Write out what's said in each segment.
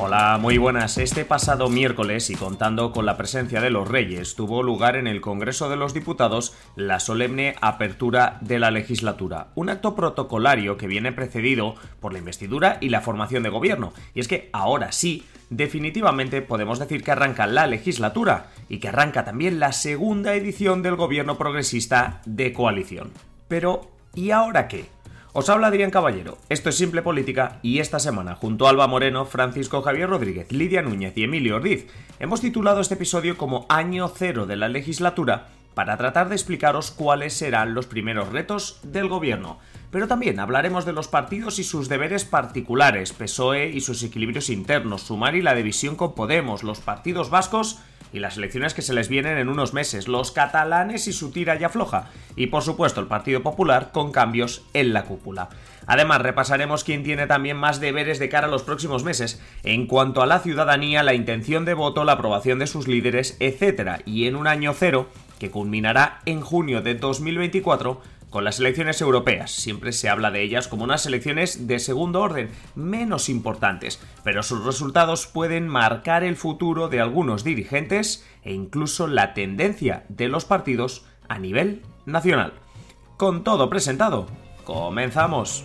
Hola, muy buenas. Este pasado miércoles, y contando con la presencia de los Reyes, tuvo lugar en el Congreso de los Diputados la solemne apertura de la legislatura. Un acto protocolario que viene precedido por la investidura y la formación de gobierno. Y es que ahora sí, definitivamente podemos decir que arranca la legislatura y que arranca también la segunda edición del gobierno progresista de coalición. Pero, ¿y ahora qué? Os habla Adrián Caballero, esto es Simple Política y esta semana, junto a Alba Moreno, Francisco Javier Rodríguez, Lidia Núñez y Emilio Ordiz, hemos titulado este episodio como Año Cero de la legislatura para tratar de explicaros cuáles serán los primeros retos del gobierno. Pero también hablaremos de los partidos y sus deberes particulares, PSOE y sus equilibrios internos, Sumar y la división con Podemos, los partidos vascos y las elecciones que se les vienen en unos meses, los catalanes y su tira y afloja, y por supuesto el Partido Popular con cambios en la cúpula. Además, repasaremos quién tiene también más deberes de cara a los próximos meses, en cuanto a la ciudadanía, la intención de voto, la aprobación de sus líderes, etc. Y en un año cero, que culminará en junio de 2024, con las elecciones europeas. Siempre se habla de ellas como unas elecciones de segundo orden, menos importantes, pero sus resultados pueden marcar el futuro de algunos dirigentes e incluso la tendencia de los partidos a nivel nacional. Con todo presentado, comenzamos.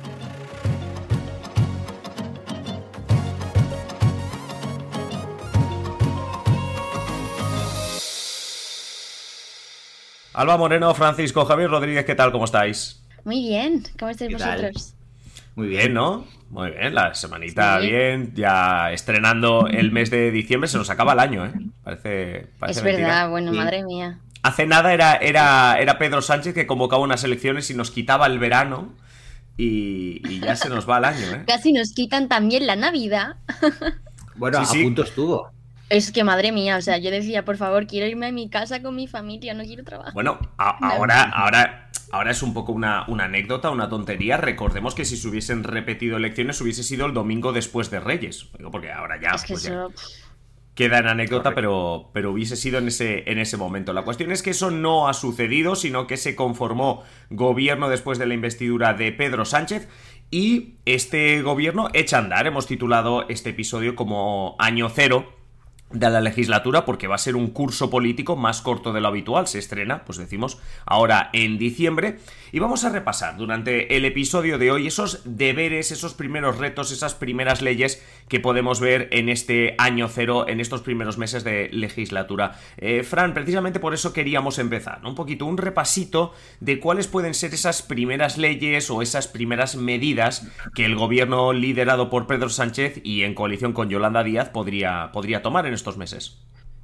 Alba Moreno, Francisco Javier Rodríguez, ¿qué tal? ¿Cómo estáis? Muy bien, ¿cómo estáis ¿Qué vosotros? Muy bien, ¿no? Muy bien, la semanita bien, ya estrenando el mes de diciembre, se nos acaba el año, ¿eh? Parece Es mentira. verdad, bueno, Sí. madre mía. Hace nada era Pedro Sánchez que convocaba unas elecciones y nos quitaba el verano y ya se nos va el año, ¿eh? Casi nos quitan también la Navidad. Bueno, Sí, a sí. punto estuvo. Es que madre mía, o sea, yo decía, por favor, quiero irme a mi casa con mi familia, no quiero trabajar. Bueno, Navidad. ahora es un poco una anécdota, una tontería. Recordemos que si se hubiesen repetido elecciones hubiese sido el domingo después de Reyes. Digo, porque ahora ya, Es que pues ya eso... queda en anécdota, Correcto. pero hubiese sido en ese momento. La cuestión es que eso no ha sucedido, sino que se conformó gobierno después de la investidura de Pedro Sánchez y este gobierno echa a andar. Hemos titulado este episodio como Año Cero de la legislatura porque va a ser un curso político más corto de lo habitual. Se estrena, pues decimos, ahora en diciembre, y vamos a repasar durante el episodio de hoy esos deberes, esos primeros retos, esas primeras leyes que podemos ver en este año cero, en estos primeros meses de legislatura. Fran, precisamente por eso queríamos empezar, ¿no? Un poquito, un repasito de cuáles pueden ser esas primeras leyes o esas primeras medidas que el gobierno liderado por Pedro Sánchez y en coalición con Yolanda Díaz podría tomar en estos meses.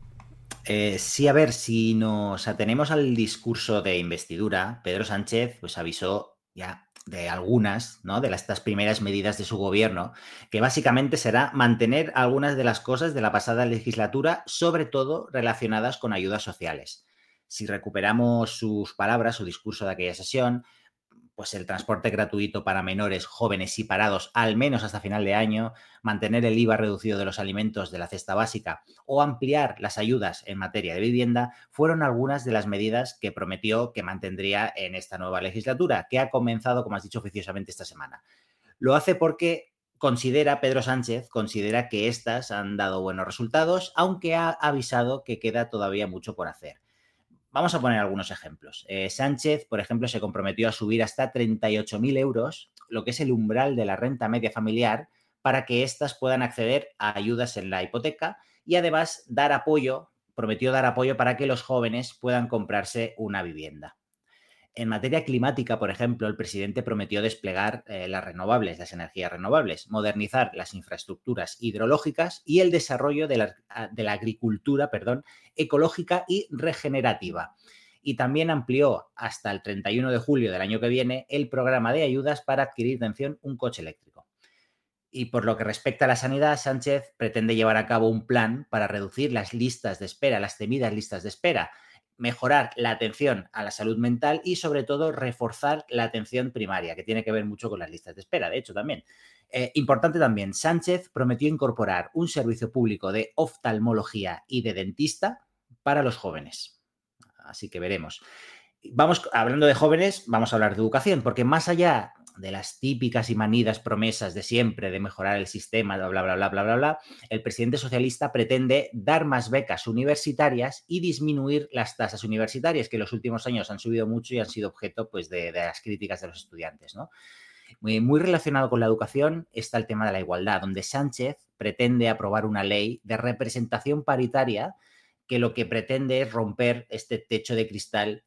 Sí, a ver, si nos atenemos al discurso de investidura, Pedro Sánchez pues avisó ya de algunas, ¿no? De estas primeras medidas de su gobierno, que básicamente será mantener algunas de las cosas de la pasada legislatura, sobre todo relacionadas con ayudas sociales. Si recuperamos sus palabras, su discurso de aquella sesión, pues el transporte gratuito para menores, jóvenes y parados, al menos hasta final de año, mantener el IVA reducido de los alimentos de la cesta básica o ampliar las ayudas en materia de vivienda, fueron algunas de las medidas que prometió que mantendría en esta nueva legislatura, que ha comenzado, como has dicho, oficiosamente esta semana. Lo hace porque Pedro Sánchez considera que estas han dado buenos resultados, aunque ha avisado que queda todavía mucho por hacer. Vamos a poner algunos ejemplos. Sánchez, por ejemplo, se comprometió a subir hasta 38.000 euros, lo que es el umbral de la renta media familiar, para que éstas puedan acceder a ayudas en la hipoteca y además prometió dar apoyo para que los jóvenes puedan comprarse una vivienda. En materia climática, por ejemplo, el presidente prometió desplegar las energías renovables, modernizar las infraestructuras hidrológicas y el desarrollo de la agricultura, ecológica y regenerativa. Y también amplió hasta el 31 de julio del año que viene el programa de ayudas para adquirir, atención, un coche eléctrico. Y por lo que respecta a la sanidad, Sánchez pretende llevar a cabo un plan para reducir las listas de espera, las temidas listas de espera, mejorar la atención a la salud mental y, sobre todo, reforzar la atención primaria, que tiene que ver mucho con las listas de espera, de hecho, también. Importante también, Sánchez prometió incorporar un servicio público de oftalmología y de dentista para los jóvenes. Así que veremos. Hablando de jóvenes, vamos a hablar de educación, porque más allá de las típicas y manidas promesas de siempre de mejorar el sistema, bla, bla, bla, bla, bla, bla, bla, el presidente socialista pretende dar más becas universitarias y disminuir las tasas universitarias, que en los últimos años han subido mucho y han sido objeto pues, de las críticas de los estudiantes, ¿no? Muy relacionado con la educación está el tema de la igualdad, donde Sánchez pretende aprobar una ley de representación paritaria que lo que pretende es romper este techo de cristal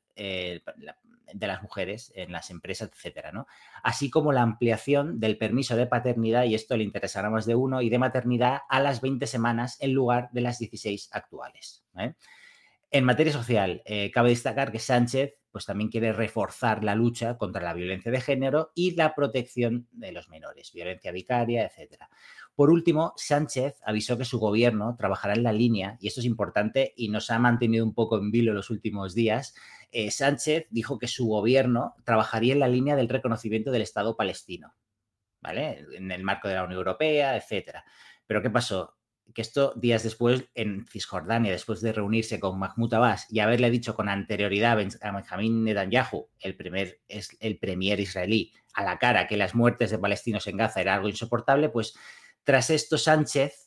de las mujeres en las empresas, etcétera, ¿no? Así como la ampliación del permiso de paternidad, y esto le interesará más de uno, y de maternidad a las 20 semanas en lugar de las 16 actuales, ¿eh? En materia social, cabe destacar que Sánchez pues, también quiere reforzar la lucha contra la violencia de género y la protección de los menores, violencia vicaria, etcétera. Por último, Sánchez avisó que su gobierno trabajará en la línea, y esto es importante y nos ha mantenido un poco en vilo los últimos días. Sánchez dijo que su gobierno trabajaría en la línea del reconocimiento del Estado palestino, ¿vale? En el marco de la Unión Europea, etcétera. Pero ¿qué pasó? Que esto días después en Cisjordania, después de reunirse con Mahmoud Abbas y haberle dicho con anterioridad a Benjamín Netanyahu, el premier israelí, a la cara que las muertes de palestinos en Gaza era algo insoportable, pues tras esto Sánchez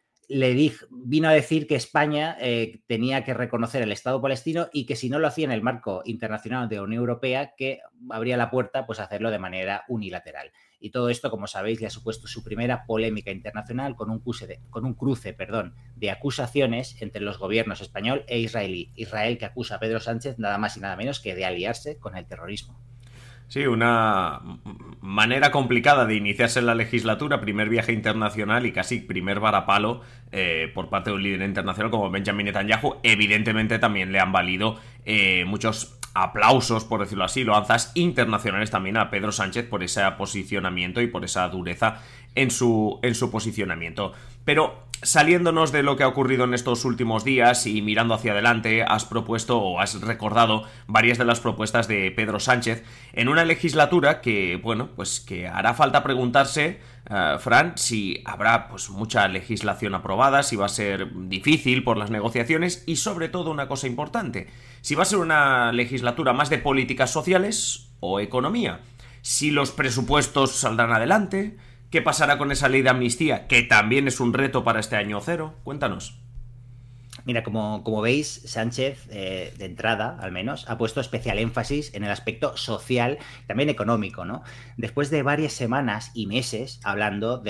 vino a decir que España tenía que reconocer el Estado palestino y que si no lo hacía en el marco internacional de la Unión Europea, que abría la puerta pues, a hacerlo de manera unilateral. Y todo esto, como sabéis, le ha supuesto su primera polémica internacional con un cruce de acusaciones entre los gobiernos español e israelí. Israel que acusa a Pedro Sánchez nada más y nada menos que de aliarse con el terrorismo. Sí, una manera complicada de iniciarse en la legislatura, primer viaje internacional y casi primer varapalo por parte de un líder internacional como Benjamin Netanyahu. Evidentemente también le han valido muchos aplausos, por decirlo así, loanzas internacionales también a Pedro Sánchez por ese posicionamiento y por esa dureza en su posicionamiento. Pero saliéndonos de lo que ha ocurrido en estos últimos días y mirando hacia adelante, has propuesto o has recordado varias de las propuestas de Pedro Sánchez en una legislatura que, bueno, pues que hará falta preguntarse, Fran, si habrá pues mucha legislación aprobada, si va a ser difícil por las negociaciones y sobre todo una cosa importante, si va a ser una legislatura más de políticas sociales o economía, si los presupuestos saldrán adelante. ¿Qué pasará con esa ley de amnistía? Que también es un reto para este año cero. Cuéntanos. Mira, como veis, Sánchez, de entrada, al menos, ha puesto especial énfasis en el aspecto social, también económico, ¿no? Después de varias semanas y meses hablando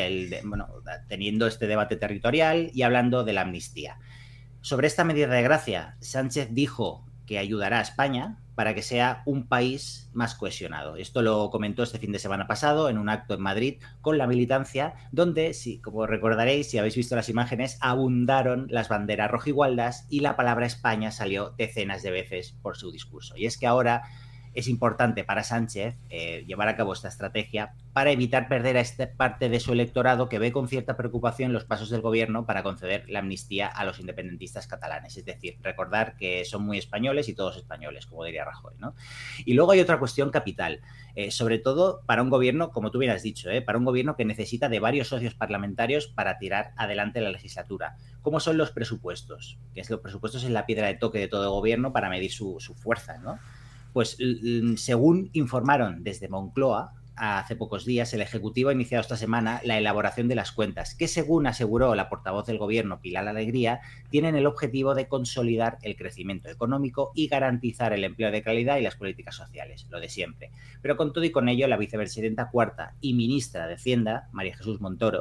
teniendo este debate territorial y hablando de la amnistía. Sobre esta medida de gracia, Sánchez dijo que ayudará a España para que sea un país más cohesionado. Esto lo comentó este fin de semana pasado en un acto en Madrid con la militancia, donde, como recordaréis, si habéis visto las imágenes, abundaron las banderas rojigualdas y la palabra España salió decenas de veces por su discurso. Y es que ahora es importante para Sánchez llevar a cabo esta estrategia para evitar perder a esta parte de su electorado que ve con cierta preocupación los pasos del gobierno para conceder la amnistía a los independentistas catalanes. Es decir, recordar que son muy españoles y todos españoles, como diría Rajoy, ¿no? Y luego hay otra cuestión capital, sobre todo para un gobierno, como tú bien has dicho, para un gobierno que necesita de varios socios parlamentarios para tirar adelante la legislatura. ¿Cómo son los presupuestos? Que los presupuestos es la piedra de toque de todo gobierno para medir su fuerza, ¿no? Pues según informaron desde Moncloa, hace pocos días, el Ejecutivo ha iniciado esta semana la elaboración de las cuentas, que según aseguró la portavoz del Gobierno, Pilar Alegría, tienen el objetivo de consolidar el crecimiento económico y garantizar el empleo de calidad y las políticas sociales, lo de siempre. Pero con todo y con ello, la vicepresidenta cuarta y ministra de Hacienda, María Jesús Montero,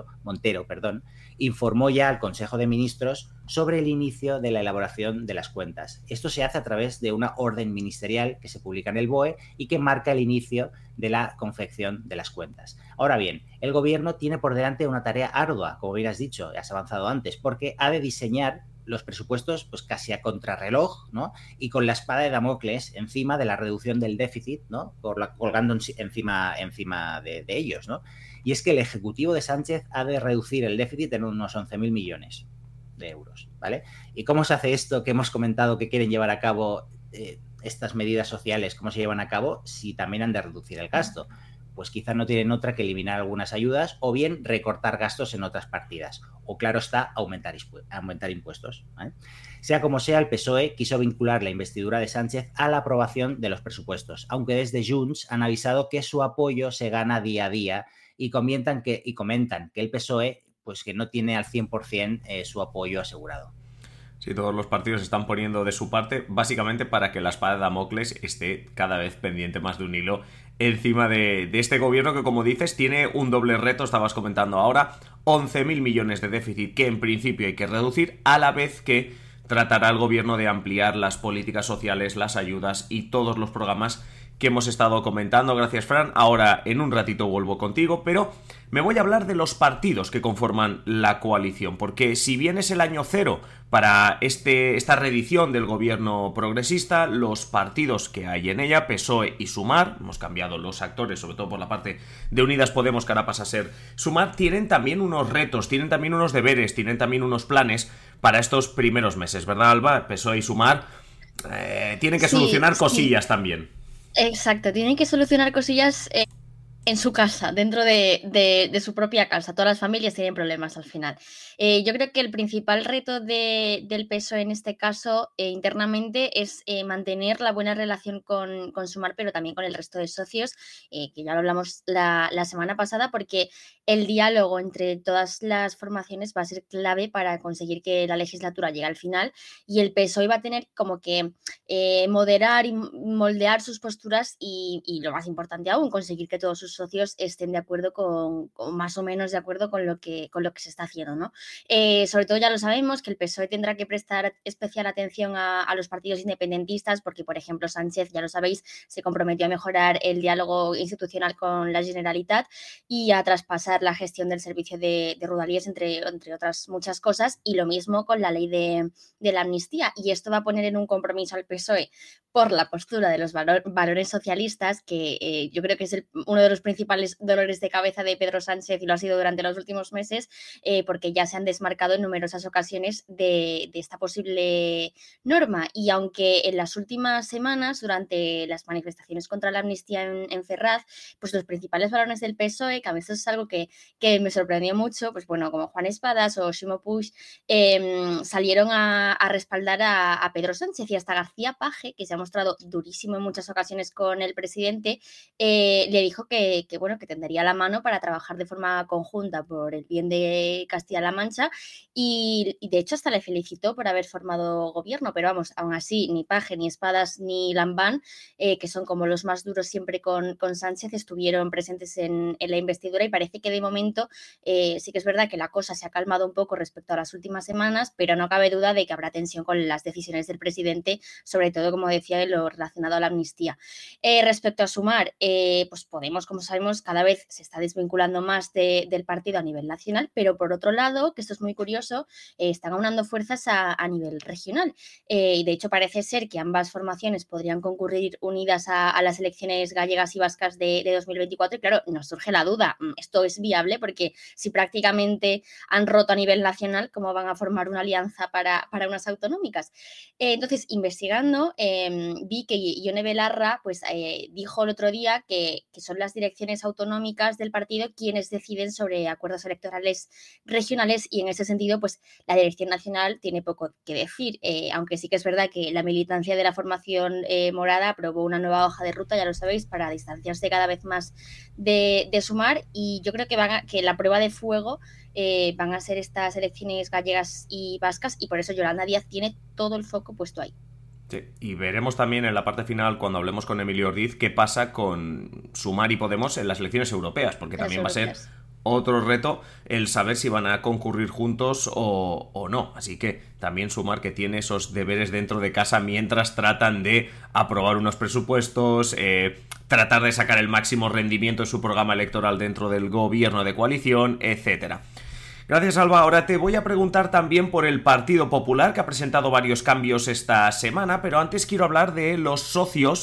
informó ya al Consejo de Ministros sobre el inicio de la elaboración de las cuentas. Esto se hace a través de una orden ministerial que se publica en el BOE y que marca el inicio de la confección de las cuentas. Ahora bien, el gobierno tiene por delante una tarea ardua, como bien has dicho, has avanzado antes, porque ha de diseñar los presupuestos pues casi a contrarreloj, ¿no? Y con la espada de Damocles encima de la reducción del déficit, ¿no? Colgando encima de ellos, ¿no? Y es que el Ejecutivo de Sánchez ha de reducir el déficit en unos 11.000 millones de euros, ¿vale? ¿Y cómo se hace esto que hemos comentado que quieren llevar a cabo estas medidas sociales? ¿Cómo se llevan a cabo si también han de reducir el gasto? pues quizás no tienen otra que eliminar algunas ayudas o bien recortar gastos en otras partidas. O claro está, aumentar impuestos, ¿vale? Sea como sea, el PSOE quiso vincular la investidura de Sánchez a la aprobación de los presupuestos, aunque desde Junts han avisado que su apoyo se gana día a día y comentan que el PSOE pues que no tiene al 100% su apoyo asegurado. Sí, todos los partidos están poniendo de su parte, básicamente para que la espada de Damocles esté cada vez pendiente más de un hilo encima de este gobierno que, como dices, tiene un doble reto, estabas comentando ahora, 11.000 millones de déficit que en principio hay que reducir, a la vez que tratará el gobierno de ampliar las políticas sociales, las ayudas y todos los programas que hemos estado comentando. Gracias, Fran. Ahora en un ratito vuelvo contigo, pero me voy a hablar de los partidos que conforman la coalición, porque si bien es el año cero para esta reedición del gobierno progresista, los partidos que hay en ella, PSOE y Sumar, hemos cambiado los actores, sobre todo por la parte de Unidas Podemos, que ahora pasa a ser Sumar, tienen también unos retos, tienen también unos deberes, tienen también unos planes para estos primeros meses, ¿verdad, Alba? PSOE y Sumar tienen que solucionar cosillas también. Exacto, tienen que solucionar cosillas en su casa, dentro de su propia casa. Todas las familias tienen problemas al final. Yo creo que el principal reto del PSOE en este caso internamente es mantener la buena relación con Sumar, pero también con el resto de socios, que ya lo hablamos la semana pasada, porque el diálogo entre todas las formaciones va a ser clave para conseguir que la legislatura llegue al final, y el PSOE va a tener como que moderar y moldear sus posturas y lo más importante aún, conseguir que todos sus socios estén de acuerdo con más o menos de acuerdo con lo que se está haciendo, ¿no? Sobre todo ya lo sabemos que el PSOE tendrá que prestar especial atención a los partidos independentistas porque, por ejemplo, Sánchez, ya lo sabéis, se comprometió a mejorar el diálogo institucional con la Generalitat y a traspasar la gestión del servicio de Rodalies, entre otras muchas cosas, y lo mismo con la ley de la amnistía, y esto va a poner en un compromiso al PSOE por la postura de los valores socialistas, que yo creo que es uno de los principales dolores de cabeza de Pedro Sánchez, y lo ha sido durante los últimos meses, porque ya se han desmarcado en numerosas ocasiones de esta posible norma. Y aunque en las últimas semanas, durante las manifestaciones contra la amnistía en Ferraz, pues los principales valores del PSOE, que a veces es algo que me sorprendió mucho, pues bueno, como Juan Espadas o Ximo Puig, salieron a respaldar a Pedro Sánchez, y hasta García Paje, que se ha mostrado durísimo en muchas ocasiones con el presidente, le dijo que tendería la mano para trabajar de forma conjunta por el bien de Castilla-La Mancha, y de hecho hasta le felicitó por haber formado gobierno, pero vamos, aún así ni Paje, ni Espadas, ni Lambán, que son como los más duros siempre con Sánchez, estuvieron presentes en la investidura, y parece que de momento sí que es verdad que la cosa se ha calmado un poco respecto a las últimas semanas, pero no cabe duda de que habrá tensión con las decisiones del presidente, sobre todo, como decía, en lo relacionado a la amnistía. Respecto a Sumar, pues Podemos, como sabemos, cada vez se está desvinculando más del partido a nivel nacional, pero por otro lado, que esto es muy curioso, están aunando fuerzas a nivel regional. Y de hecho parece ser que ambas formaciones podrían concurrir unidas a las elecciones gallegas y vascas de 2024, y claro, nos surge la duda, ¿esto es viable? Porque si prácticamente han roto a nivel nacional, ¿cómo van a formar una alianza para unas autonómicas? Entonces, investigando, vi que Ione Belarra pues, dijo el otro día que son las direcciones autonómicas del partido quienes deciden sobre acuerdos electorales regionales, y en ese sentido pues la dirección nacional tiene poco que decir, aunque sí que es verdad que la militancia de la formación morada aprobó una nueva hoja de ruta, ya lo sabéis, para distanciarse cada vez más de Sumar, y yo creo que la prueba de fuego van a ser estas elecciones gallegas y vascas, y por eso Yolanda Díaz tiene todo el foco puesto ahí. Sí, y veremos también en la parte final, cuando hablemos con Emilio Ordiz, qué pasa con Sumar y Podemos en las elecciones europeas, porque también va a ser otro reto el saber si van a concurrir juntos o no. Así que también Sumar, que tiene esos deberes dentro de casa mientras tratan de aprobar unos presupuestos, tratar de sacar el máximo rendimiento de su programa electoral dentro del gobierno de coalición, etcétera. Gracias, Alba. Ahora te voy a preguntar también por el Partido Popular, que ha presentado varios cambios esta semana, pero antes quiero hablar de los socios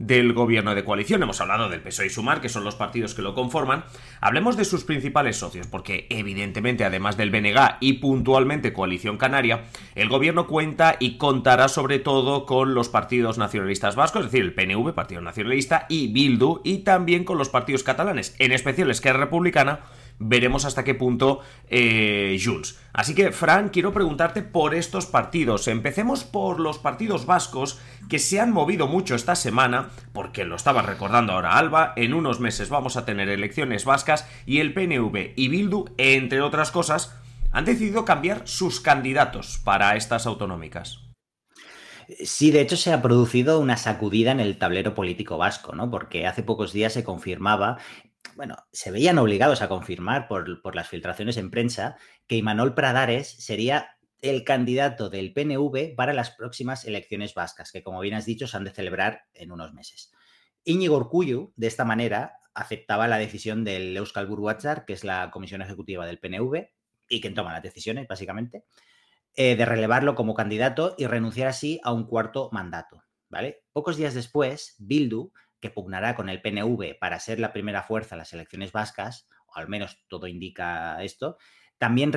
del gobierno de coalición. Hemos hablado del PSOE y Sumar, que son los partidos que lo conforman. Hablemos de sus principales socios, porque evidentemente, además del BNG y puntualmente Coalición Canaria, el gobierno cuenta y contará sobre todo con los partidos nacionalistas vascos, es decir, el PNV, Partido Nacionalista, y Bildu, y también con los partidos catalanes, en especial Esquerra Republicana. Veremos hasta qué punto Junts. Así que, Fran, quiero preguntarte por estos partidos. Empecemos por los partidos vascos, que se han movido mucho esta semana, porque lo estaba recordando ahora Alba, en unos meses vamos a tener elecciones vascas, y el PNV y Bildu, entre otras cosas, han decidido cambiar sus candidatos para estas autonómicas. Sí, de hecho se ha producido una sacudida en el tablero político vasco, ¿no? Porque hace pocos días se confirmaba, bueno, se veían obligados a confirmar por las filtraciones en prensa, que Imanol Pradares sería el candidato del PNV para las próximas elecciones vascas, que como bien has dicho se han de celebrar en unos meses. Íñigo Urkullu, de esta manera, aceptaba la decisión del Euskal Buru Batzar, que es la comisión ejecutiva del PNV, y quien toma las decisiones, básicamente, de relevarlo como candidato y renunciar así a un cuarto mandato, ¿vale? Pocos días después, Bildu, que pugnará con el PNV para ser la primera fuerza en las elecciones vascas, o al menos todo indica esto, también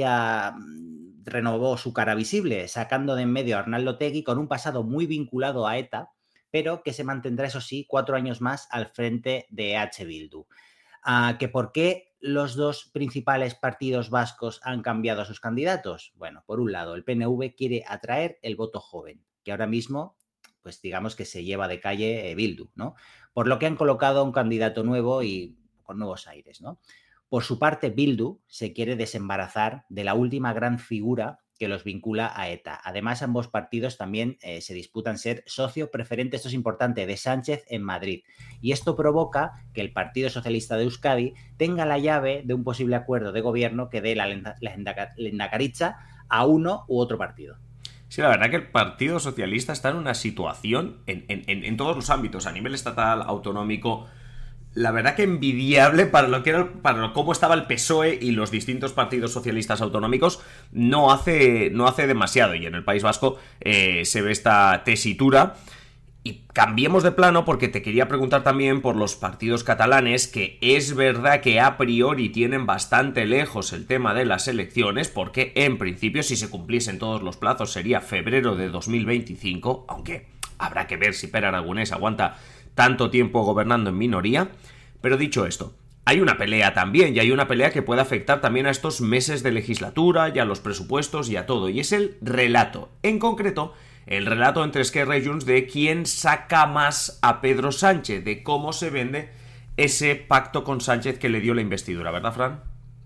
renovó su cara visible, sacando de en medio a Arnaldo Otegi con un pasado muy vinculado a ETA, pero que se mantendrá, eso sí, 4 años más al frente de H. Bildu. ¿Que por qué los dos principales partidos vascos han cambiado a sus candidatos? Bueno, por un lado, el PNV quiere atraer el voto joven, que ahora mismo, pues digamos que se lleva de calle Bildu, ¿no? Por lo que han colocado a un candidato nuevo y con nuevos aires, ¿no? Por su parte, Bildu se quiere desembarazar de la última gran figura que los vincula a ETA. Además, ambos partidos también se disputan ser socio preferente, esto es importante, de Sánchez en Madrid. Y esto provoca que el Partido Socialista de Euskadi tenga la llave de un posible acuerdo de gobierno que dé la lehendakaritza a uno u otro partido. Sí, la verdad que el Partido Socialista está en una situación en todos los ámbitos, a nivel estatal, autonómico, la verdad que envidiable para cómo estaba el PSOE y los distintos partidos socialistas autonómicos. No hace demasiado, y en el País Vasco se ve esta tesitura. Y cambiemos de plano, porque te quería preguntar también por los partidos catalanes, que es verdad que a priori tienen bastante lejos el tema de las elecciones, porque en principio, si se cumpliesen todos los plazos, sería febrero de 2025, aunque habrá que ver si Pere Aragonés aguanta tanto tiempo gobernando en minoría. Pero dicho esto, hay una pelea también, y hay una pelea que puede afectar también a estos meses de legislatura y a los presupuestos y a todo, y es el relato. En concreto, el relato entre Esquerra y Junts de quién saca más a Pedro Sánchez, de cómo se vende ese pacto con Sánchez que le dio la investidura, ¿verdad, Fran?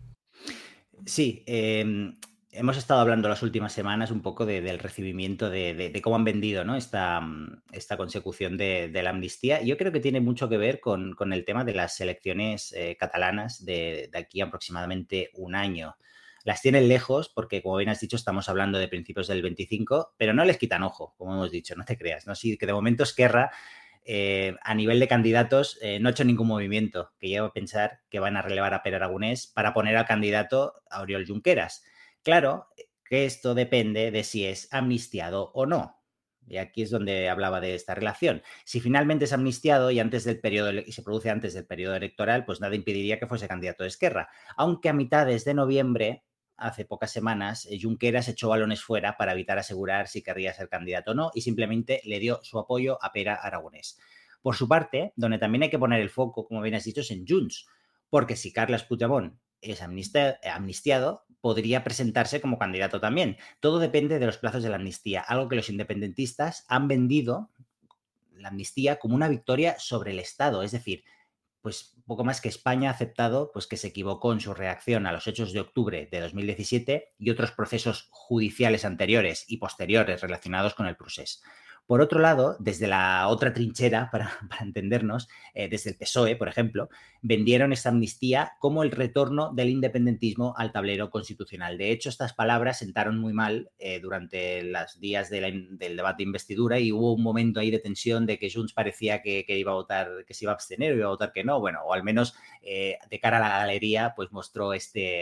Sí, hemos estado hablando las últimas semanas un poco del recibimiento, de cómo han vendido, ¿no? esta consecución de la amnistía. Yo creo que tiene mucho que ver con el tema de las elecciones catalanas de aquí a aproximadamente un año. Las tienen lejos porque, como bien has dicho, estamos hablando de principios del 25, pero no les quitan ojo, como hemos dicho, no te creas, ¿no? Sí, que de momento Esquerra, a nivel de candidatos, no ha hecho ningún movimiento, que lleva a pensar que van a relevar a Pere Aragonés para poner al candidato a Oriol Junqueras. Claro que esto depende de si es amnistiado o no. Y aquí es donde hablaba de esta relación. Si finalmente es amnistiado y se produce antes del periodo electoral, pues nada impediría que fuese candidato de Esquerra. Aunque a mitades de noviembre, hace pocas semanas, Junqueras echó balones fuera para evitar asegurar si querría ser candidato o no, y simplemente le dio su apoyo a Pere Aragonés. Por su parte, donde también hay que poner el foco, como bien has dicho, es en Junts, porque si Carles Puigdemont es amnistiado, podría presentarse como candidato también. Todo depende de los plazos de la amnistía, algo que los independentistas han vendido la amnistía como una victoria sobre el Estado, es decir, pues poco más que España ha aceptado pues que se equivocó en su reacción a los hechos de octubre de 2017 y otros procesos judiciales anteriores y posteriores relacionados con el procés. Por otro lado, desde la otra trinchera, para entendernos, desde el PSOE, por ejemplo, vendieron esta amnistía como el retorno del independentismo al tablero constitucional. De hecho, estas palabras sentaron muy mal durante los días del debate de investidura, y hubo un momento ahí de tensión de que Junts parecía que iba a votar, que se iba a abstener o iba a votar que no. Bueno, o al menos de cara a la galería, pues mostró este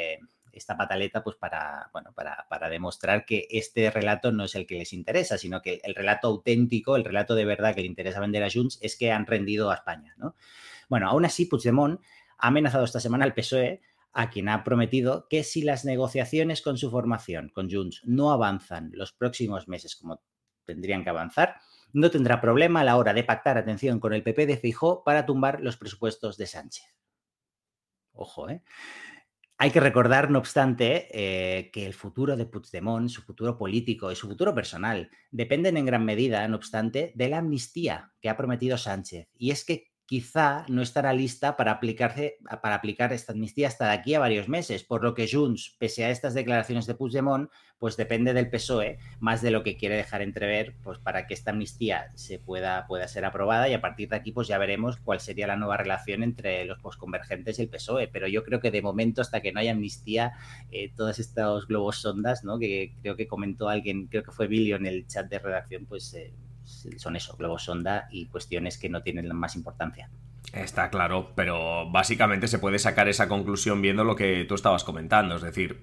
esta pataleta pues para demostrar que este relato no es el que les interesa, sino que el relato auténtico, el relato de verdad que le interesa vender a Junts es que han rendido a España, ¿no? Bueno, aún así, Puigdemont ha amenazado esta semana al PSOE, a quien ha prometido que si las negociaciones con su formación, con Junts, no avanzan los próximos meses como tendrían que avanzar, no tendrá problema a la hora de pactar, atención, con el PP de Feijóo para tumbar los presupuestos de Sánchez. Ojo, ¿eh? Hay que recordar, no obstante, que el futuro de Puigdemont, su futuro político y su futuro personal dependen en gran medida, no obstante, de la amnistía que ha prometido Sánchez. Y es que quizá no estará lista para aplicar esta amnistía hasta de aquí a varios meses, por lo que Junts, pese a estas declaraciones de Puigdemont, pues depende del PSOE más de lo que quiere dejar entrever, pues para que esta amnistía pueda ser aprobada, y a partir de aquí pues ya veremos cuál sería la nueva relación entre los posconvergentes y el PSOE. Pero yo creo que de momento, hasta que no haya amnistía, todos estos globos sondas, ¿no?, que creo que comentó alguien, creo que fue Bilio en el chat de redacción, pues son eso, globos sonda y cuestiones que no tienen más importancia. Está claro, pero básicamente se puede sacar esa conclusión viendo lo que tú estabas comentando, es decir,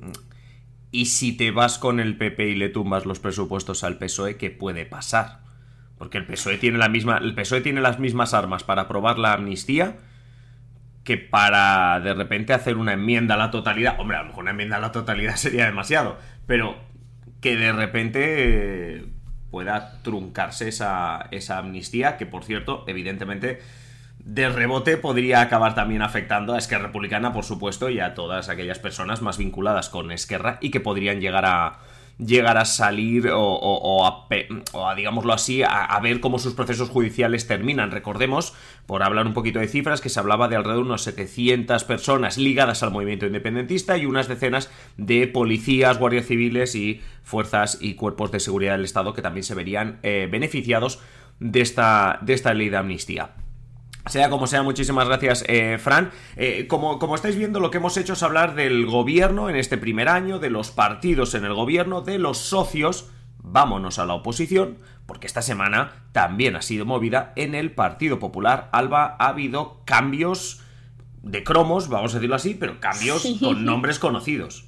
¿y si te vas con el PP y le tumbas los presupuestos al PSOE, qué puede pasar? Porque el PSOE tiene las mismas armas para aprobar la amnistía que para de repente hacer una enmienda a la totalidad. Hombre, a lo mejor una enmienda a la totalidad sería demasiado, pero que de repente pueda truncarse esa amnistía, que por cierto, evidentemente, de rebote podría acabar también afectando a Esquerra Republicana, por supuesto, y a todas aquellas personas más vinculadas con Esquerra y que podrían llegar a salir o a digámoslo así, a ver cómo sus procesos judiciales terminan. Recordemos, por hablar un poquito de cifras, que se hablaba de alrededor de unos 700 personas ligadas al movimiento independentista y unas decenas de policías, guardias civiles y fuerzas y cuerpos de seguridad del Estado que también se verían beneficiados de esta ley de amnistía. Sea como sea, muchísimas gracias, Fran. Como estáis viendo, lo que hemos hecho es hablar del gobierno en este primer año, de los partidos en el gobierno, de los socios. Vámonos a la oposición, porque esta semana también ha sido movida en el Partido Popular. Alba, ha habido cambios de cromos, vamos a decirlo así, pero cambios con nombres conocidos.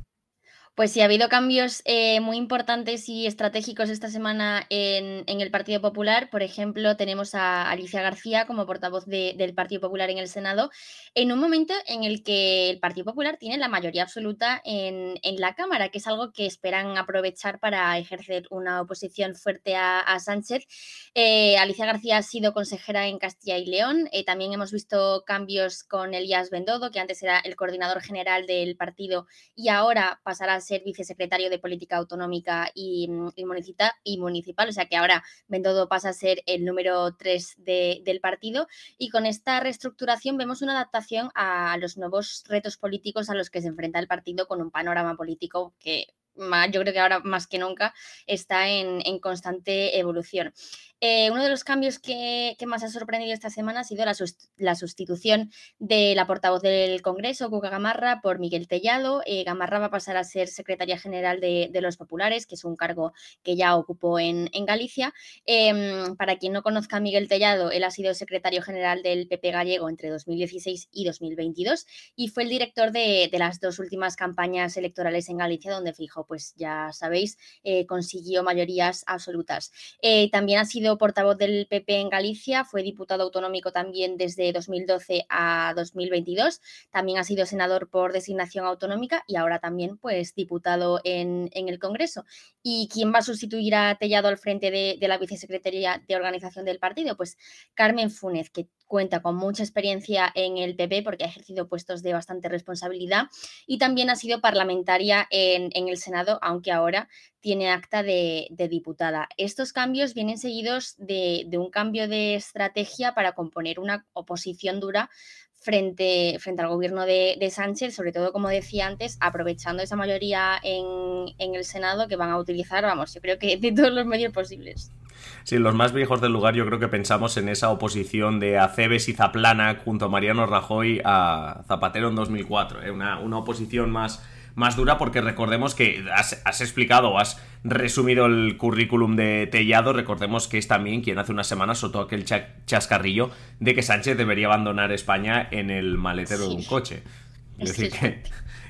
Pues sí, ha habido cambios muy importantes y estratégicos esta semana en el Partido Popular. Por ejemplo, tenemos a Alicia García como portavoz del Partido Popular en el Senado, en un momento en el que el Partido Popular tiene la mayoría absoluta en la Cámara, que es algo que esperan aprovechar para ejercer una oposición fuerte a Sánchez. Alicia García ha sido consejera en Castilla y León. También hemos visto cambios con Elías Bendodo, que antes era el coordinador general del partido y ahora pasará a ser vicesecretario de Política Autonómica y municipal, o sea que ahora Bendodo pasa a ser el número 3 del partido, y con esta reestructuración vemos una adaptación a los nuevos retos políticos a los que se enfrenta el partido, con un panorama político que yo creo que ahora más que nunca está en constante evolución. Uno de los cambios que más ha sorprendido esta semana ha sido la sustitución de la portavoz del Congreso, Cuca Gamarra, por Miguel Tellado. Gamarra va a pasar a ser secretaria general de los Populares, que es un cargo que ya ocupó en Galicia. Para quien no conozca a Miguel Tellado, él ha sido secretario general del PP gallego entre 2016 y 2022 y fue el director de las dos últimas campañas electorales en Galicia, donde Feijóo, pues ya sabéis, consiguió mayorías absolutas. También ha sido portavoz del PP en Galicia, fue diputado autonómico también desde 2012 a 2022, también ha sido senador por designación autonómica y ahora también pues diputado en el Congreso. ¿Y quién va a sustituir a Tellado al frente de la vicesecretaría de organización del partido? Pues Carmen Fúnez, que cuenta con mucha experiencia en el PP porque ha ejercido puestos de bastante responsabilidad y también ha sido parlamentaria en el Senado, aunque ahora tiene acta de diputada. Estos cambios vienen seguidos de un cambio de estrategia para componer una oposición dura frente al gobierno de Sánchez, sobre todo, como decía antes, aprovechando esa mayoría en el Senado que van a utilizar, yo creo que de todos los medios posibles. Sí, los más viejos del lugar yo creo que pensamos en esa oposición de Acebes y Zaplana junto a Mariano Rajoy a Zapatero en 2004, una oposición más dura, porque recordemos que has explicado o has resumido el currículum de Tellado. Recordemos que es también quien hace unas semanas soltó aquel chascarrillo de que Sánchez debería abandonar España en el maletero de un coche. Es decir,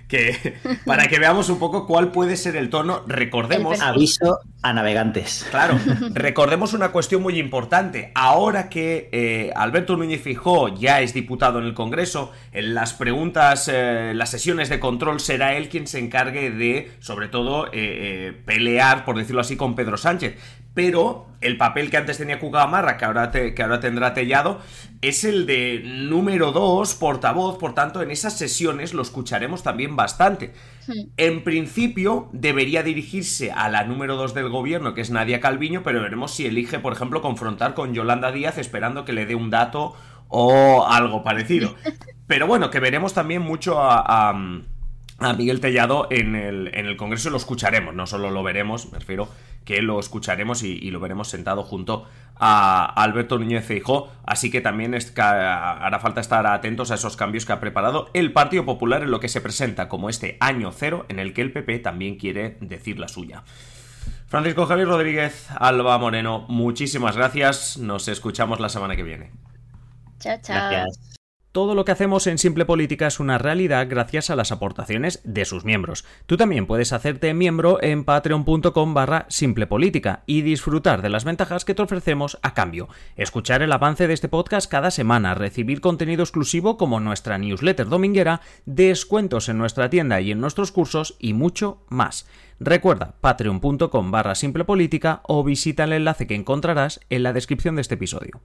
que para que veamos un poco cuál puede ser el tono. Recordemos... Aviso a navegantes. Claro, recordemos una cuestión muy importante. Ahora que Alberto Núñez Feijóo ya es diputado en el Congreso, en las preguntas, las sesiones de control, será él quien se encargue de, sobre todo, pelear, por decirlo así, con Pedro Sánchez. Pero el papel que antes tenía Cuca Gamarra, que ahora tendrá Tellado, es el de número 2, portavoz. Por tanto, en esas sesiones lo escucharemos también bastante. Sí. En principio, debería dirigirse a la número 2 del gobierno, que es Nadia Calviño, pero veremos si elige, por ejemplo, confrontar con Yolanda Díaz, esperando que le dé un dato o algo parecido. Pero bueno, que veremos también mucho a Miguel Tellado en el Congreso, y lo escucharemos, no solo lo veremos, me refiero que lo escucharemos y lo veremos sentado junto a Alberto Núñez Feijóo, así que también hará falta estar atentos a esos cambios que ha preparado el Partido Popular en lo que se presenta como este año cero, en el que el PP también quiere decir la suya. Francisco Javier Rodríguez, Alba Moreno, muchísimas gracias, nos escuchamos la semana que viene. Chao, chao. Gracias. Todo lo que hacemos en Simple Política es una realidad gracias a las aportaciones de sus miembros. Tú también puedes hacerte miembro en patreon.com/simplepolítica y disfrutar de las ventajas que te ofrecemos a cambio. Escuchar el avance de este podcast cada semana, recibir contenido exclusivo como nuestra newsletter dominguera, descuentos en nuestra tienda y en nuestros cursos y mucho más. Recuerda patreon.com/simplepolítica o visita el enlace que encontrarás en la descripción de este episodio.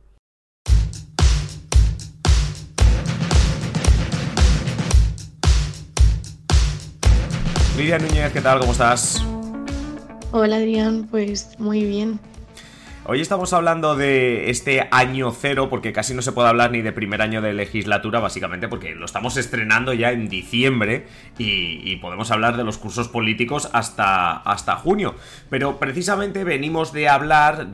Lidia Núñez, ¿qué tal? ¿Cómo estás? Hola Adrián, pues muy bien. Hoy estamos hablando de este año cero, porque casi no se puede hablar ni de primer año de legislatura, básicamente porque lo estamos estrenando ya en diciembre y podemos hablar de los cursos políticos hasta junio. Pero precisamente venimos de hablar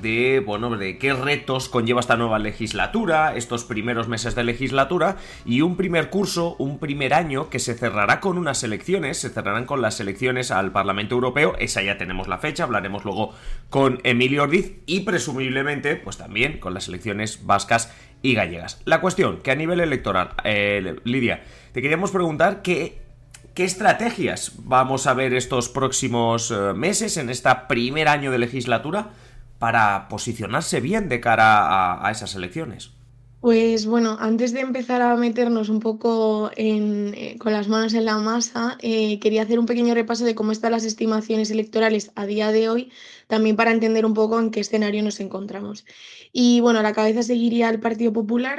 de qué retos conlleva esta nueva legislatura, estos primeros meses de legislatura, y un primer curso, un primer año que se cerrará con unas elecciones, se cerrarán con las elecciones al Parlamento Europeo. Esa ya tenemos la fecha, hablaremos luego con Emilio Ordiz, y presumiblemente, pues también con las elecciones vascas y gallegas. La cuestión, que a nivel electoral, Lidia, te queríamos preguntar ¿qué estrategias vamos a ver estos próximos meses, en este primer año de legislatura, para posicionarse bien de cara a esas elecciones? Pues bueno, antes de empezar a meternos un poco con las manos en la masa, quería hacer un pequeño repaso de cómo están las estimaciones electorales a día de hoy, también para entender un poco en qué escenario nos encontramos. Y bueno, a la cabeza seguiría el Partido Popular,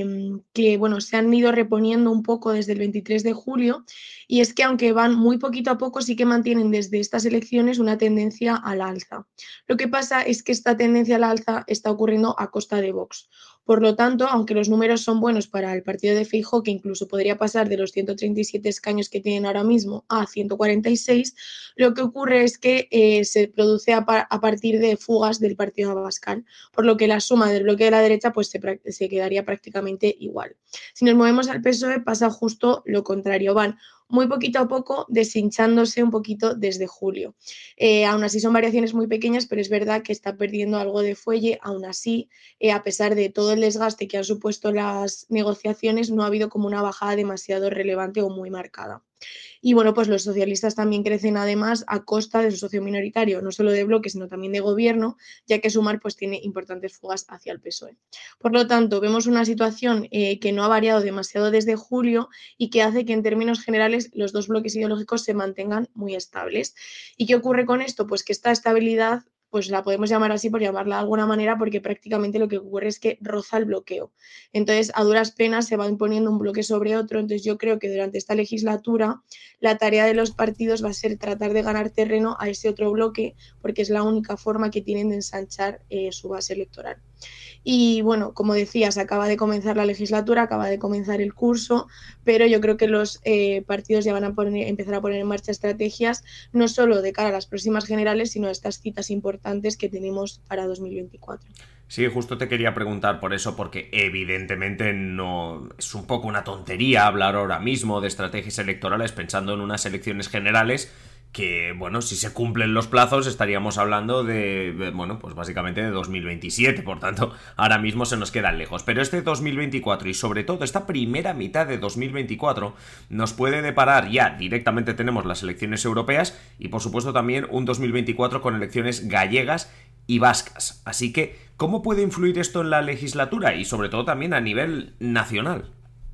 que bueno, se han ido reponiendo un poco desde el 23 de julio, y es que aunque van muy poquito a poco, sí que mantienen desde estas elecciones una tendencia al alza. Lo que pasa es que esta tendencia al alza está ocurriendo a costa de Vox. Por lo tanto, aunque los números son buenos para el partido de Feijóo, que incluso podría pasar de los 137 escaños que tienen ahora mismo a 146, lo que ocurre es que se produce a partir de fugas del partido Abascal, por lo que la suma del bloque de la derecha pues se quedaría prácticamente igual. Si nos movemos al PSOE pasa justo lo contrario, van muy poquito a poco deshinchándose un poquito desde julio. Aún así son variaciones muy pequeñas, pero es verdad que está perdiendo algo de fuelle. Aún así, a pesar de todo el desgaste que han supuesto las negociaciones, no ha habido como una bajada demasiado relevante o muy marcada. Y bueno, pues los socialistas también crecen además a costa de su socio minoritario, no solo de bloque, sino también de gobierno, ya que Sumar pues tiene importantes fugas hacia el PSOE. Por lo tanto, vemos una situación que no ha variado demasiado desde julio y que hace que en términos generales los dos bloques ideológicos se mantengan muy estables. ¿Y qué ocurre con esto? Pues que esta estabilidad pues la podemos llamar así por llamarla de alguna manera, porque prácticamente lo que ocurre es que roza el bloqueo. Entonces, a duras penas se va imponiendo un bloque sobre otro. Entonces, yo creo que durante esta legislatura la tarea de los partidos va a ser tratar de ganar terreno a ese otro bloque, porque es la única forma que tienen de ensanchar su base electoral. Y bueno, como decías, acaba de comenzar la legislatura, acaba de comenzar el curso, pero yo creo que los partidos ya van a empezar a poner en marcha estrategias, no solo de cara a las próximas generales, sino a estas citas importantes que tenemos para 2024. Sí, justo te quería preguntar por eso, porque evidentemente no es un poco una tontería hablar ahora mismo de estrategias electorales pensando en unas elecciones generales que, bueno, si se cumplen los plazos estaríamos hablando de, bueno, pues básicamente de 2027, por tanto, ahora mismo se nos quedan lejos. Pero este 2024 y sobre todo esta primera mitad de 2024 nos puede deparar, ya directamente tenemos las elecciones europeas y por supuesto también un 2024 con elecciones gallegas y vascas. Así que, ¿cómo puede influir esto en la legislatura y sobre todo también a nivel nacional?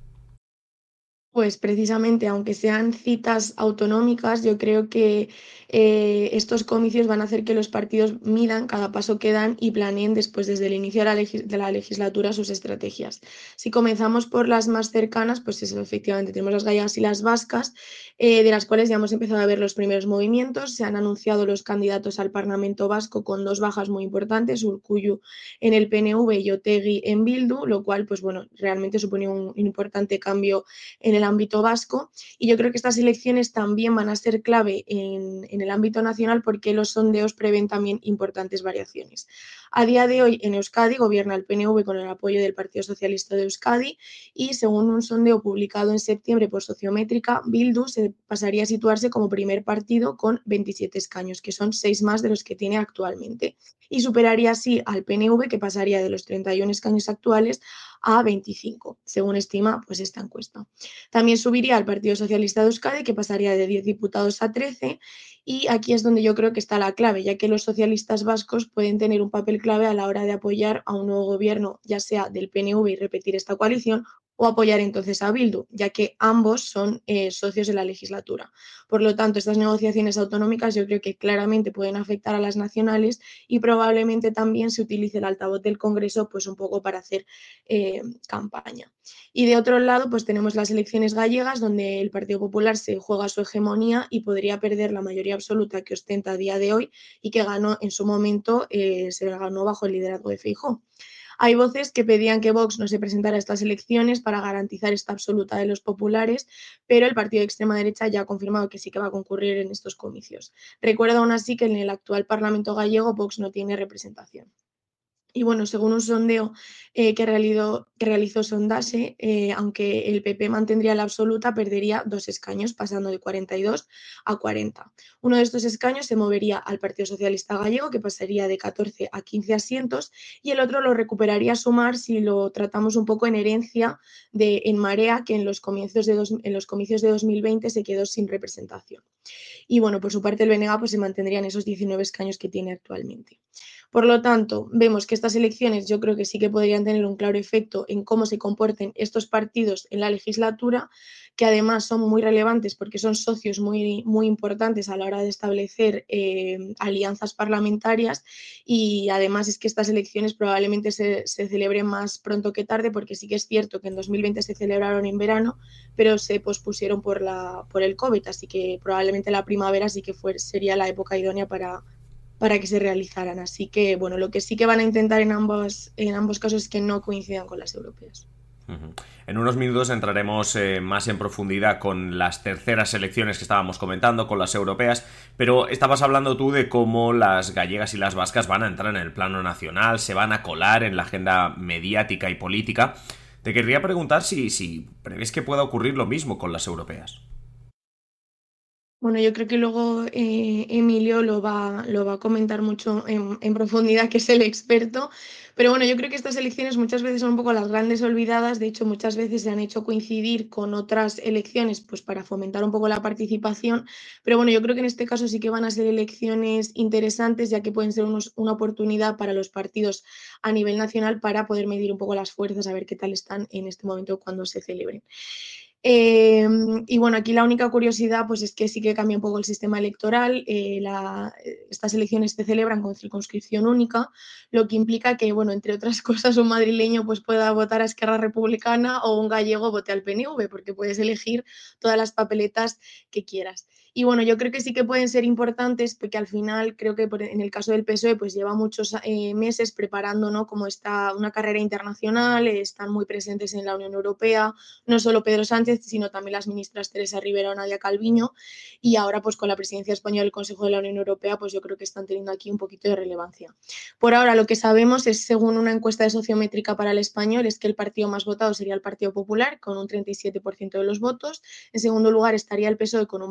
Pues precisamente, aunque sean citas autonómicas, yo creo que estos comicios van a hacer que los partidos midan cada paso que dan y planeen después, desde el inicio de de la legislatura, sus estrategias. Si comenzamos por las más cercanas, pues eso, efectivamente, tenemos las gallegas y las vascas, de las cuales ya hemos empezado a ver los primeros movimientos. Se han anunciado los candidatos al Parlamento Vasco con dos bajas muy importantes, Urkullu en el PNV y Otegi en Bildu, lo cual, pues bueno, realmente supone un importante cambio en el ámbito vasco, y yo creo que estas elecciones también van a ser clave en el ámbito nacional porque los sondeos prevén también importantes variaciones. A día de hoy en Euskadi gobierna el PNV con el apoyo del Partido Socialista de Euskadi y según un sondeo publicado en septiembre por Sociométrica, Bildu se pasaría a situarse como primer partido con 27 escaños, que son 6 más de los que tiene actualmente, y superaría así al PNV, que pasaría de los 31 escaños actuales a 25, según estima pues esta encuesta. También subiría al Partido Socialista de Euskadi, que pasaría de 10 diputados a 13, y aquí es donde yo creo que está la clave, ya que los socialistas vascos pueden tener un papel clave a la hora de apoyar a un nuevo gobierno, ya sea del PNV y repetir esta coalición, o apoyar entonces a Bildu, ya que ambos son socios de la legislatura. Por lo tanto, estas negociaciones autonómicas yo creo que claramente pueden afectar a las nacionales y probablemente también se utilice el altavoz del Congreso pues un poco para hacer campaña. Y de otro lado, pues tenemos las elecciones gallegas, donde el Partido Popular se juega su hegemonía y podría perder la mayoría absoluta que ostenta a día de hoy y que ganó en su momento, se ganó bajo el liderazgo de Feijóo. Hay voces que pedían que Vox no se presentara a estas elecciones para garantizar esta absoluta de los populares, pero el partido de extrema derecha ya ha confirmado que sí que va a concurrir en estos comicios. Recuerda aún así que en el actual Parlamento gallego Vox no tiene representación. Y bueno, según un sondeo que realizó Sondase, aunque el PP mantendría la absoluta, perdería 2 escaños, pasando de 42 a 40. Uno de estos escaños se movería al Partido Socialista Gallego, que pasaría de 14 a 15 asientos, y el otro lo recuperaría Sumar si lo tratamos un poco en herencia de En Marea, que en los comicios de 2020 se quedó sin representación. Y bueno, por su parte el BNG pues, se mantendría en esos 19 escaños que tiene actualmente. Por lo tanto, vemos que estas elecciones yo creo que sí que podrían tener un claro efecto en cómo se comporten estos partidos en la legislatura, que además son muy relevantes porque son socios muy, muy importantes a la hora de establecer alianzas parlamentarias, y además es que estas elecciones probablemente se celebren más pronto que tarde, porque sí que es cierto que en 2020 se celebraron en verano, pero se pospusieron por el COVID, así que probablemente la primavera sí que sería la época idónea para que se realizaran. Así que, bueno, lo que sí que van a intentar en ambos casos es que no coincidan con las europeas. En unos minutos entraremos más en profundidad con las terceras elecciones que estábamos comentando, con las europeas, pero estabas hablando tú de cómo las gallegas y las vascas van a entrar en el plano nacional, se van a colar en la agenda mediática y política. Te querría preguntar si prevés que pueda ocurrir lo mismo con las europeas. Bueno, yo creo que luego Emilio lo va a comentar mucho en profundidad, que es el experto. Pero bueno, yo creo que estas elecciones muchas veces son un poco las grandes olvidadas. De hecho, muchas veces se han hecho coincidir con otras elecciones pues para fomentar un poco la participación. Pero bueno, yo creo que en este caso sí que van a ser elecciones interesantes, ya que pueden ser una oportunidad para los partidos a nivel nacional para poder medir un poco las fuerzas, a ver qué tal están en este momento cuando se celebren. Y bueno, aquí la única curiosidad pues es que sí que cambia un poco el sistema electoral. Estas elecciones se celebran con circunscripción única, lo que implica que, bueno, entre otras cosas, un madrileño pues pueda votar a Esquerra Republicana o un gallego vote al PNV, porque puedes elegir todas las papeletas que quieras. Y bueno, yo creo que sí que pueden ser importantes porque al final creo que en el caso del PSOE pues lleva muchos meses preparando, ¿no?, como está una carrera internacional, están muy presentes en la Unión Europea, no solo Pedro Sánchez, sino también las ministras Teresa Rivera o Nadia Calviño, y ahora pues con la presidencia española del Consejo de la Unión Europea pues yo creo que están teniendo aquí un poquito de relevancia. Por ahora lo que sabemos es, según una encuesta de Sociométrica para el Español, es que el partido más votado sería el Partido Popular con un 37% de los votos. En segundo lugar estaría el PSOE con un 29%,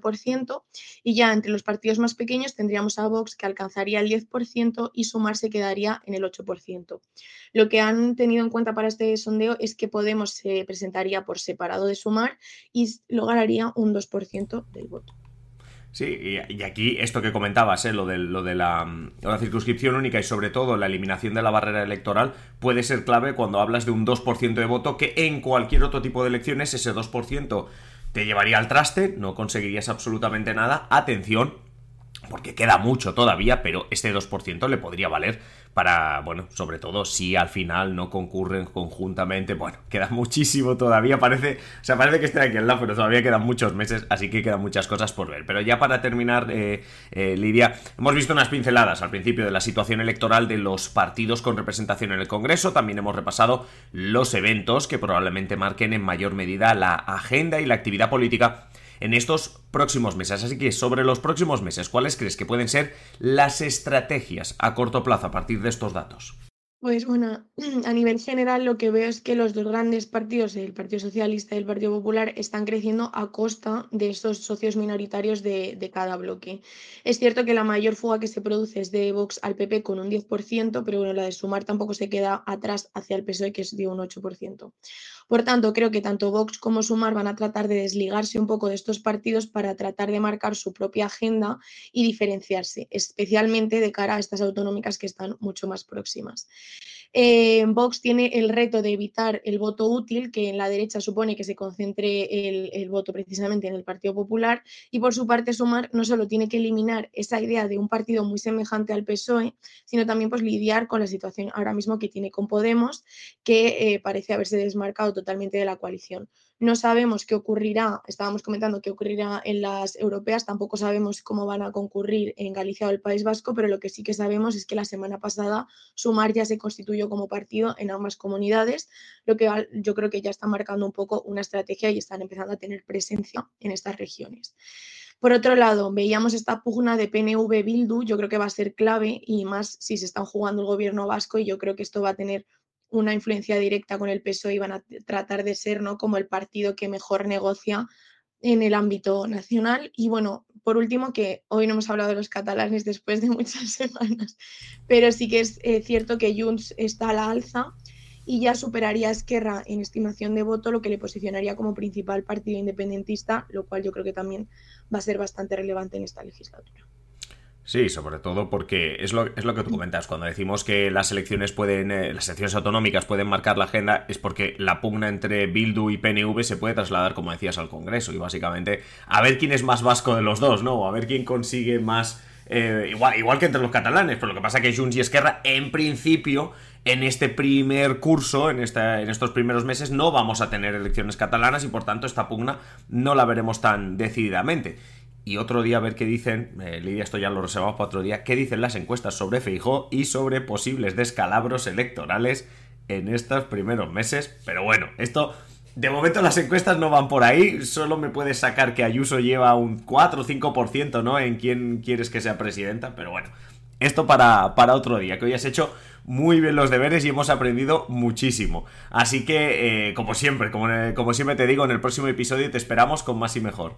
1%, y ya entre los partidos más pequeños tendríamos a Vox, que alcanzaría el 10%, y Sumar se quedaría en el 8%. Lo que han tenido en cuenta para este sondeo es que Podemos se presentaría por separado de Sumar y lograría un 2% del voto. Sí, y aquí esto que comentabas, lo de la circunscripción única y sobre todo la eliminación de la barrera electoral puede ser clave cuando hablas de un 2% de voto, que en cualquier otro tipo de elecciones ese 2% te llevaría al traste, no conseguirías absolutamente nada. Atención, porque queda mucho todavía, pero este 2% le podría valer para, bueno, sobre todo si al final no concurren conjuntamente. Bueno, queda muchísimo todavía, parece que estoy aquí al lado, pero todavía quedan muchos meses, así que quedan muchas cosas por ver. Pero ya para terminar, Lidia, hemos visto unas pinceladas al principio de la situación electoral de los partidos con representación en el Congreso. También hemos repasado los eventos que probablemente marquen en mayor medida la agenda y la actividad política en estos próximos meses. Así que sobre los próximos meses, ¿cuáles crees que pueden ser las estrategias a corto plazo a partir de estos datos? Pues bueno, a nivel general lo que veo es que los dos grandes partidos, el Partido Socialista y el Partido Popular, están creciendo a costa de estos socios minoritarios de cada bloque. Es cierto que la mayor fuga que se produce es de Vox al PP con un 10%, pero bueno, la de Sumar tampoco se queda atrás hacia el PSOE, que es de un 8%. Por tanto, creo que tanto Vox como Sumar van a tratar de desligarse un poco de estos partidos para tratar de marcar su propia agenda y diferenciarse, especialmente de cara a estas autonómicas que están mucho más próximas. Vox tiene el reto de evitar el voto útil, que en la derecha supone que se concentre el voto precisamente en el Partido Popular, y por su parte Sumar no solo tiene que eliminar esa idea de un partido muy semejante al PSOE, sino también pues lidiar con la situación ahora mismo que tiene con Podemos, que parece haberse desmarcado totalmente de la coalición. No sabemos qué ocurrirá, estábamos comentando qué ocurrirá en las europeas, tampoco sabemos cómo van a concurrir en Galicia o el País Vasco, pero lo que sí que sabemos es que la semana pasada Sumar ya se constituyó como partido en ambas comunidades, lo que yo creo que ya está marcando un poco una estrategia y están empezando a tener presencia en estas regiones. Por otro lado, veíamos esta pugna de PNV-Bildu, yo creo que va a ser clave y más si se están jugando el gobierno vasco, y yo creo que esto va a tener una influencia directa con el PSOE y van a tratar de ser, ¿no?, como el partido que mejor negocia en el ámbito nacional. Y bueno, por último, que hoy no hemos hablado de los catalanes después de muchas semanas, pero sí que es cierto que Junts está a la alza y ya superaría a Esquerra en estimación de voto, lo que le posicionaría como principal partido independentista, lo cual yo creo que también va a ser bastante relevante en esta legislatura. Sí, sobre todo porque es lo que tú comentas. Cuando decimos que las elecciones autonómicas pueden marcar la agenda, es porque la pugna entre Bildu y PNV se puede trasladar, como decías, al Congreso, y básicamente a ver quién es más vasco de los dos, ¿no? O a ver quién consigue más, igual que entre los catalanes. Pero lo que pasa es que Junts y Esquerra, en principio, en este primer curso, en estos primeros meses, no vamos a tener elecciones catalanas, y por tanto esta pugna no la veremos tan decididamente. Y otro día a ver qué dicen, Lidia, esto ya lo reservamos para otro día, qué dicen las encuestas sobre Feijóo y sobre posibles descalabros electorales en estos primeros meses. Pero bueno, esto, de momento las encuestas no van por ahí, solo me puedes sacar que Ayuso lleva un 4 o 5%, ¿no?, en quién quieres que sea presidenta, pero bueno, esto para otro día, que hoy has hecho muy bien los deberes y hemos aprendido muchísimo. Así que, como siempre te digo, en el próximo episodio te esperamos con más y mejor.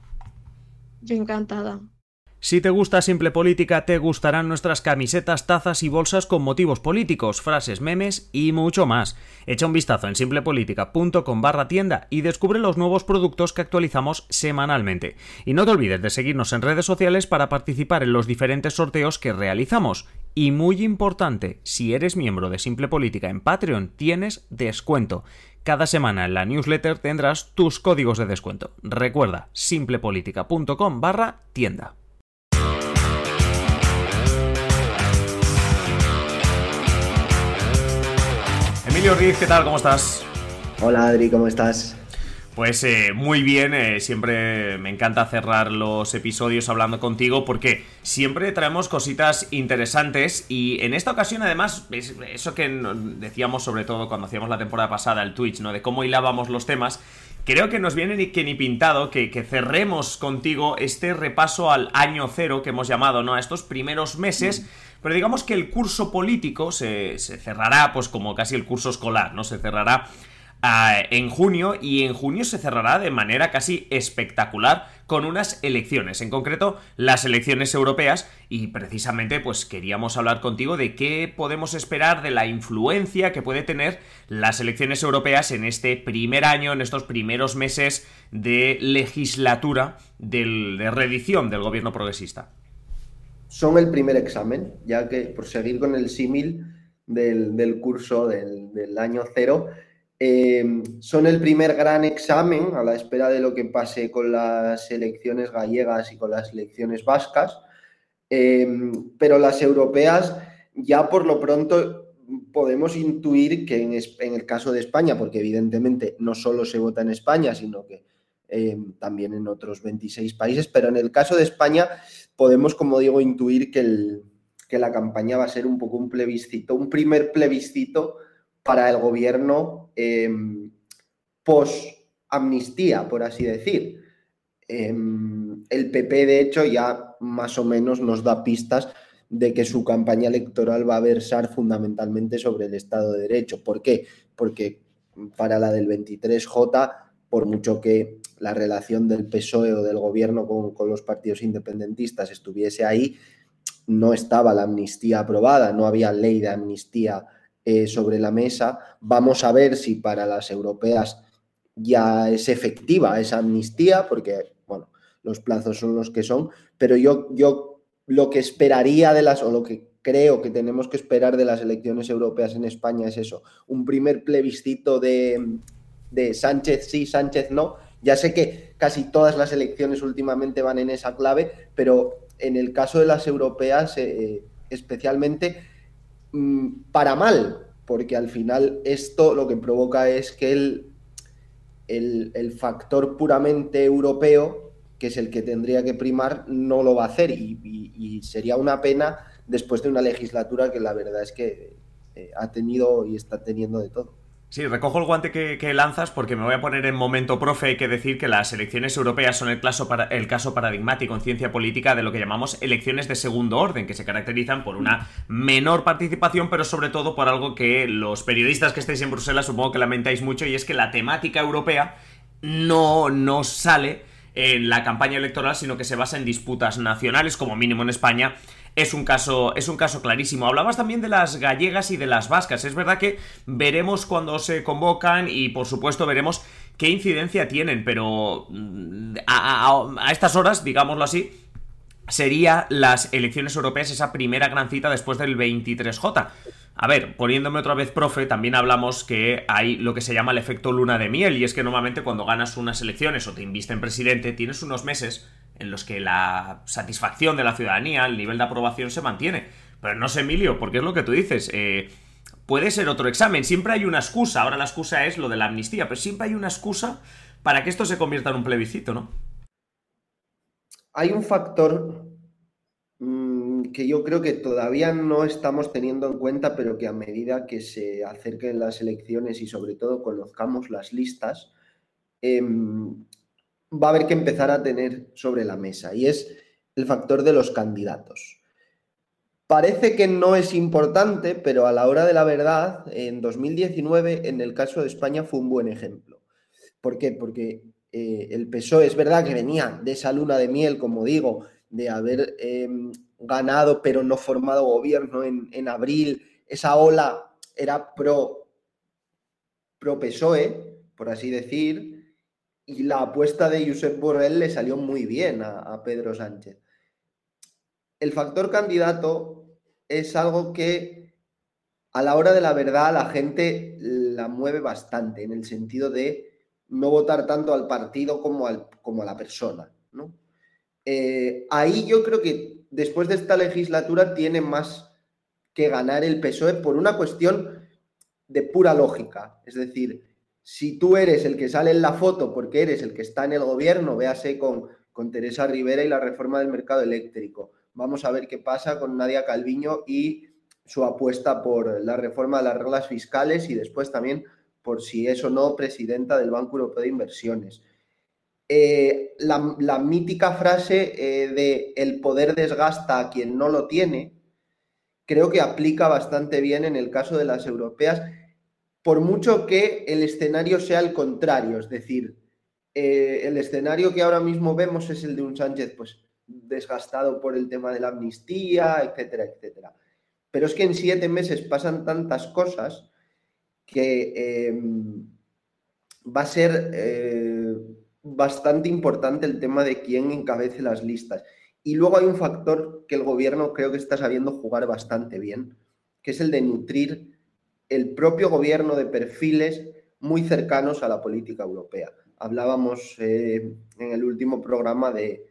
Yo encantada. Si te gusta Simple Política, te gustarán nuestras camisetas, tazas y bolsas con motivos políticos, frases, memes y mucho más. Echa un vistazo en simplepolitica.com/tienda y descubre los nuevos productos que actualizamos semanalmente. Y no te olvides de seguirnos en redes sociales para participar en los diferentes sorteos que realizamos. Y muy importante, si eres miembro de Simple Política en Patreon, tienes descuento. Cada semana en la newsletter tendrás tus códigos de descuento. Recuerda, simplepolitica.com/tienda. Emilio Riz, ¿qué tal? ¿Cómo estás? Hola Adri, ¿cómo estás? Pues muy bien, siempre me encanta cerrar los episodios hablando contigo porque siempre traemos cositas interesantes, y en esta ocasión además, eso que decíamos sobre todo cuando hacíamos la temporada pasada el Twitch, ¿no?, de cómo hilábamos los temas, creo que nos viene ni pintado que cerremos contigo este repaso al año cero que hemos llamado, ¿no?, a estos primeros meses. Pero digamos que el curso político se cerrará, pues como casi el curso escolar, ¿no? Se cerrará en junio, y en junio se cerrará de manera casi espectacular con unas elecciones, en concreto las elecciones europeas, y precisamente pues queríamos hablar contigo de qué podemos esperar de la influencia que puede tener las elecciones europeas en este primer año, en estos primeros meses de legislatura de reedición del gobierno progresista. Son el primer examen, ya que por seguir con el símil del curso del año cero, son el primer gran examen a la espera de lo que pase con las elecciones gallegas y con las elecciones vascas, pero las europeas ya por lo pronto podemos intuir que en el caso de España, porque evidentemente no solo se vota en España, sino que también en otros 26 países, pero en el caso de España podemos, como digo, intuir que la campaña va a ser un poco un plebiscito, un primer plebiscito para el gobierno post-amnistía, por así decir. El PP, de hecho, ya más o menos nos da pistas de que su campaña electoral va a versar fundamentalmente sobre el Estado de Derecho. ¿Por qué? Porque para la del 23J, por mucho que la relación del PSOE o del gobierno con los partidos independentistas estuviese ahí, no estaba la amnistía aprobada, no había ley de amnistía sobre la mesa. Vamos a ver si para las europeas ya es efectiva esa amnistía, porque, bueno, los plazos son los que son, pero yo lo que esperaría o lo que creo que tenemos que esperar de las elecciones europeas en España es eso, un primer plebiscito de Sánchez sí, Sánchez no. Ya sé que casi todas las elecciones últimamente van en esa clave, pero en el caso de las europeas, especialmente para mal, porque al final esto lo que provoca es que el factor puramente europeo, que es el que tendría que primar, no lo va a hacer, y sería una pena después de una legislatura que la verdad es que ha tenido y está teniendo de todo. Sí, recojo el guante que lanzas porque me voy a poner en momento profe. Hay que decir que las elecciones europeas son el caso paradigmático en ciencia política de lo que llamamos elecciones de segundo orden, que se caracterizan por una menor participación, pero sobre todo por algo que los periodistas que estáis en Bruselas supongo que lamentáis mucho, y es que la temática europea no sale en la campaña electoral, sino que se basa en disputas nacionales, como mínimo en España. Es un caso clarísimo. Hablabas también de las gallegas y de las vascas. Es verdad que veremos cuándo se convocan y, por supuesto, veremos qué incidencia tienen, pero a estas horas, digámoslo así, sería las elecciones europeas esa primera gran cita después del 23J. A ver, poniéndome otra vez profe, también hablamos que hay lo que se llama el efecto luna de miel, y es que normalmente cuando ganas unas elecciones o te invisten presidente, tienes unos meses en los que la satisfacción de la ciudadanía, el nivel de aprobación se mantiene. Pero no sé, Emilio, porque es lo que tú dices, puede ser otro examen, siempre hay una excusa. Ahora la excusa es lo de la amnistía, pero siempre hay una excusa para que esto se convierta en un plebiscito, ¿no? Hay un factor que yo creo que todavía no estamos teniendo en cuenta, pero que a medida que se acerquen las elecciones y sobre todo conozcamos las listas, va a haber que empezar a tener sobre la mesa, y es el factor de los candidatos. Parece que no es importante, pero a la hora de la verdad, en 2019, en el caso de España, fue un buen ejemplo. ¿Por qué? Porque el PSOE es verdad que venía de esa luna de miel, como digo, de haber ganado pero no formado gobierno en abril. Esa ola era pro PSOE, por así decir, y la apuesta de Josep Borrell le salió muy bien a Pedro Sánchez. El factor candidato es algo que a la hora de la verdad la gente la mueve bastante, en el sentido de no votar tanto al partido como a la persona, ¿no? Ahí yo creo que después de esta legislatura tiene más que ganar el PSOE por una cuestión de pura lógica. Es decir, si tú eres el que sale en la foto porque eres el que está en el gobierno, véase con Teresa Rivera y la reforma del mercado eléctrico. Vamos a ver qué pasa con Nadia Calviño y su apuesta por la reforma de las reglas fiscales, y después también por si es o no presidenta del Banco Europeo de Inversiones. La mítica frase de el poder desgasta a quien no lo tiene, creo que aplica bastante bien en el caso de las europeas, por mucho que el escenario sea el contrario, es decir, el escenario que ahora mismo vemos es el de un Sánchez pues desgastado por el tema de la amnistía, etcétera, etcétera. Pero es que en 7 meses pasan tantas cosas que va a ser bastante importante el tema de quién encabece las listas. Y luego hay un factor que el gobierno creo que está sabiendo jugar bastante bien, que es el de nutrir el propio gobierno de perfiles muy cercanos a la política europea. Hablábamos en el último programa de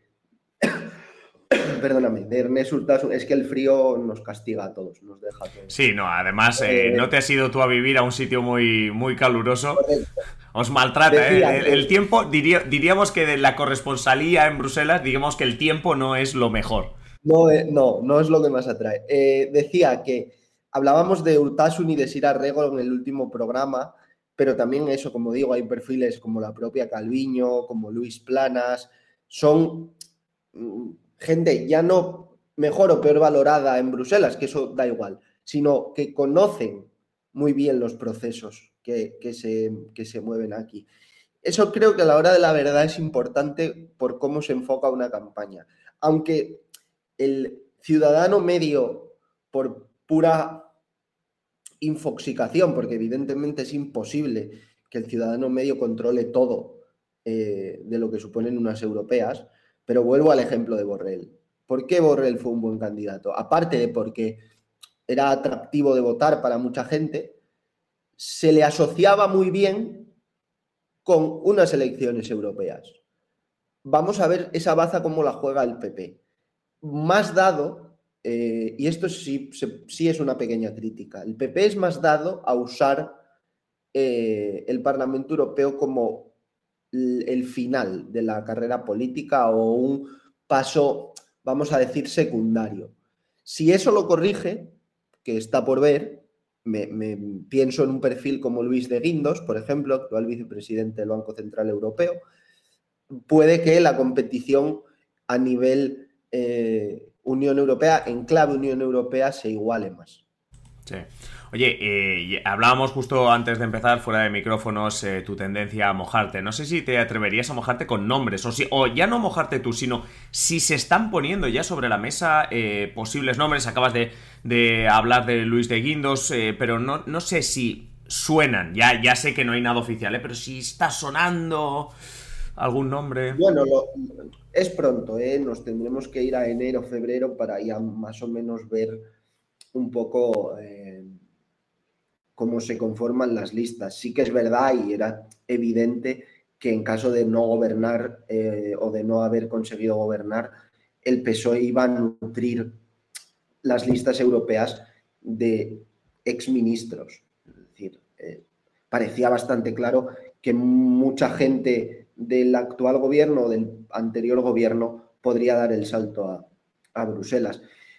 perdóname, de Ernest Urtasun. Es que el frío nos castiga a todos, nos deja a todos. Sí, no, además no te has ido tú a vivir a un sitio muy, muy caluroso. Correcto. Os maltrata, Decía el tiempo, diríamos que de la corresponsalía en Bruselas, digamos que el tiempo no es lo mejor. No es lo que más atrae. Decía que hablábamos de Urtasun y de Sira Rego en el último programa, pero también eso, como digo, hay perfiles como la propia Calviño, como Luis Planas, son gente ya no mejor o peor valorada en Bruselas, que eso da igual, sino que conocen muy bien los procesos que se mueven aquí. Eso creo que a la hora de la verdad es importante por cómo se enfoca una campaña. Aunque el ciudadano medio, por pura infoxicación, porque evidentemente es imposible que el ciudadano medio controle todo de lo que suponen unas europeas, pero vuelvo al ejemplo de Borrell. ¿Por qué Borrell fue un buen candidato? Aparte de porque era atractivo de votar para mucha gente, se le asociaba muy bien con unas elecciones europeas. Vamos a ver esa baza cómo la juega el PP. Más dado, y esto sí es una pequeña crítica, el PP es más dado a usar el Parlamento Europeo como el final de la carrera política o un paso, vamos a decir, secundario. Si eso lo corrige, que está por ver, me pienso en un perfil como Luis de Guindos, por ejemplo, actual vicepresidente del Banco Central Europeo, puede que la competición a nivel Unión Europea, en clave Unión Europea, se iguale más. Sí. Oye, hablábamos justo antes de empezar, fuera de micrófonos, tu tendencia a mojarte. No sé si te atreverías a mojarte con nombres, o ya no mojarte tú, sino si se están poniendo ya sobre la mesa posibles nombres. Acabas de hablar de Luis de Guindos, pero no sé si suenan. Ya sé que no hay nada oficial, pero si está sonando algún nombre. Bueno, es pronto, nos tendremos que ir a enero, febrero para ya más o menos ver un poco cómo se conforman las listas. Sí que es verdad y era evidente que en caso de no gobernar o de no haber conseguido gobernar, el PSOE iba a nutrir las listas europeas de exministros. Es decir, parecía bastante claro que mucha gente del actual gobierno o del anterior gobierno podría dar el salto a Bruselas.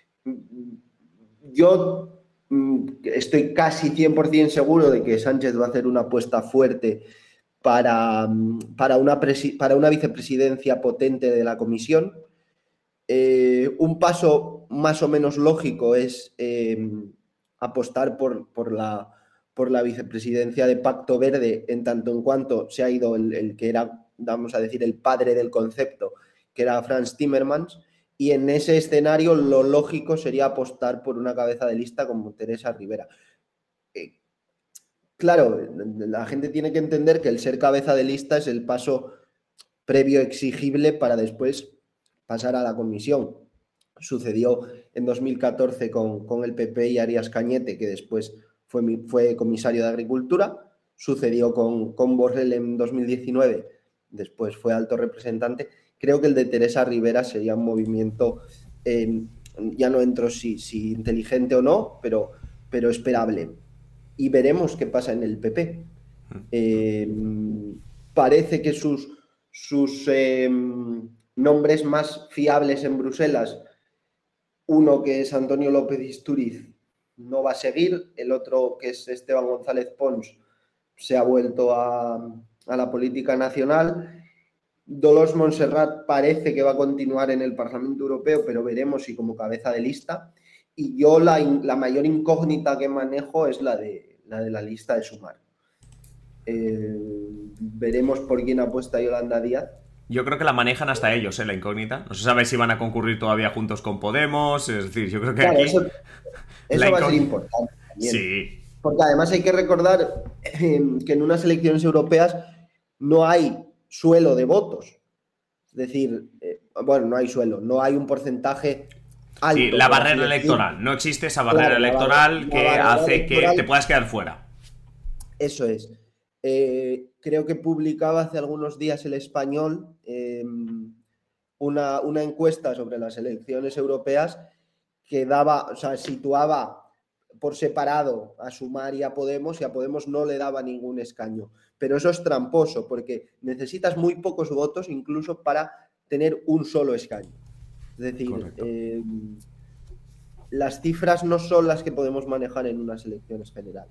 Yo estoy casi 100% seguro de que Sánchez va a hacer una apuesta fuerte para una vicepresidencia potente de la Comisión. Un paso más o menos lógico es apostar por la vicepresidencia de Pacto Verde, en tanto en cuanto se ha ido el que era, vamos a decir, el padre del concepto, que era Frans Timmermans. Y en ese escenario lo lógico sería apostar por una cabeza de lista como Teresa Rivera. Claro, la gente tiene que entender que el ser cabeza de lista es el paso previo exigible para después pasar a la comisión. Sucedió en 2014 con el PP y Arias Cañete, que después fue comisario de Agricultura. Sucedió con Borrell en 2019, después fue alto representante. Creo que el de Teresa Rivera sería un movimiento, ya no entro si inteligente o no, pero esperable. Y veremos qué pasa en el PP. Parece que sus nombres más fiables en Bruselas, uno que es Antonio López Istúriz, no va a seguir, el otro que es Esteban González Pons se ha vuelto a la política nacional. Dolors Montserrat parece que va a continuar en el Parlamento Europeo, pero veremos si como cabeza de lista. Y yo la mayor incógnita que manejo es la de la lista de Sumar. Veremos por quién apuesta Yolanda Díaz. Yo creo que la manejan hasta ellos, la incógnita. No se sabe si van a concurrir todavía juntos con Podemos. Es decir, yo creo que claro, aquí... Eso va a ser importante también. Sí. Porque además hay que recordar que en unas elecciones europeas no hay suelo de votos. Es decir, bueno, no hay suelo, no hay un porcentaje alto. Sí, la barrera electoral. No existe esa barrera electoral que hace que te puedas quedar fuera. Eso es. Creo que publicaba hace algunos días El Español una encuesta sobre las elecciones europeas que daba, o sea, situaba por separado a Sumar y a Podemos no le daba ningún escaño. Pero eso es tramposo, porque necesitas muy pocos votos incluso para tener un solo escaño. Es decir, las cifras no son las que podemos manejar en unas elecciones generales.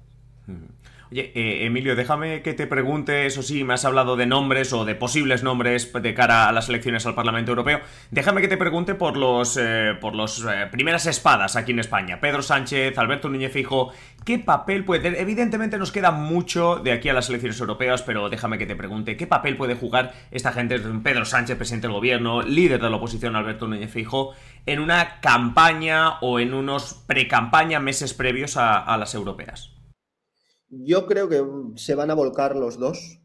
Oye, Emilio, déjame que te pregunte, eso sí, me has hablado de nombres o de posibles nombres de cara a las elecciones al Parlamento Europeo. Déjame que te pregunte por los primeras espadas aquí en España. Pedro Sánchez, Alberto Núñez Feijóo, ¿qué papel puede tener? Evidentemente nos queda mucho de aquí a las elecciones europeas, pero déjame que te pregunte, ¿qué papel puede jugar esta gente, Pedro Sánchez, presidente del gobierno, líder de la oposición, Alberto Núñez Feijóo, en una campaña o en unos pre-campaña, meses previos a las europeas? Yo creo que se van a volcar los dos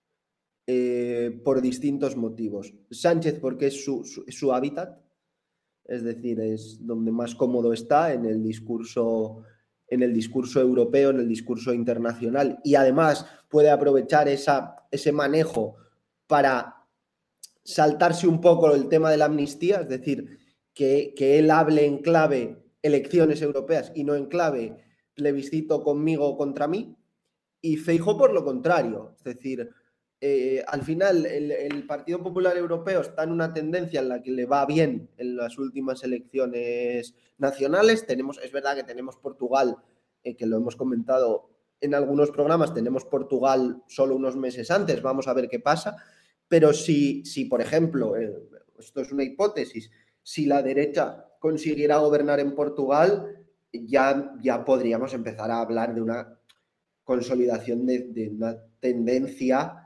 por distintos motivos. Sánchez porque es su hábitat, es decir, es donde más cómodo está en el discurso europeo, en el discurso internacional, y además puede aprovechar ese manejo para saltarse un poco el tema de la amnistía, es decir, que él hable en clave elecciones europeas y no en clave plebiscito conmigo o contra mí. Y Feijóo por lo contrario, es decir, al final el Partido Popular Europeo está en una tendencia en la que le va bien en las últimas elecciones nacionales. Es verdad que tenemos Portugal, que lo hemos comentado en algunos programas, tenemos Portugal solo unos meses antes, vamos a ver qué pasa, pero si por ejemplo, esto es una hipótesis, si la derecha consiguiera gobernar en Portugal, ya podríamos empezar a hablar de una consolidación de una tendencia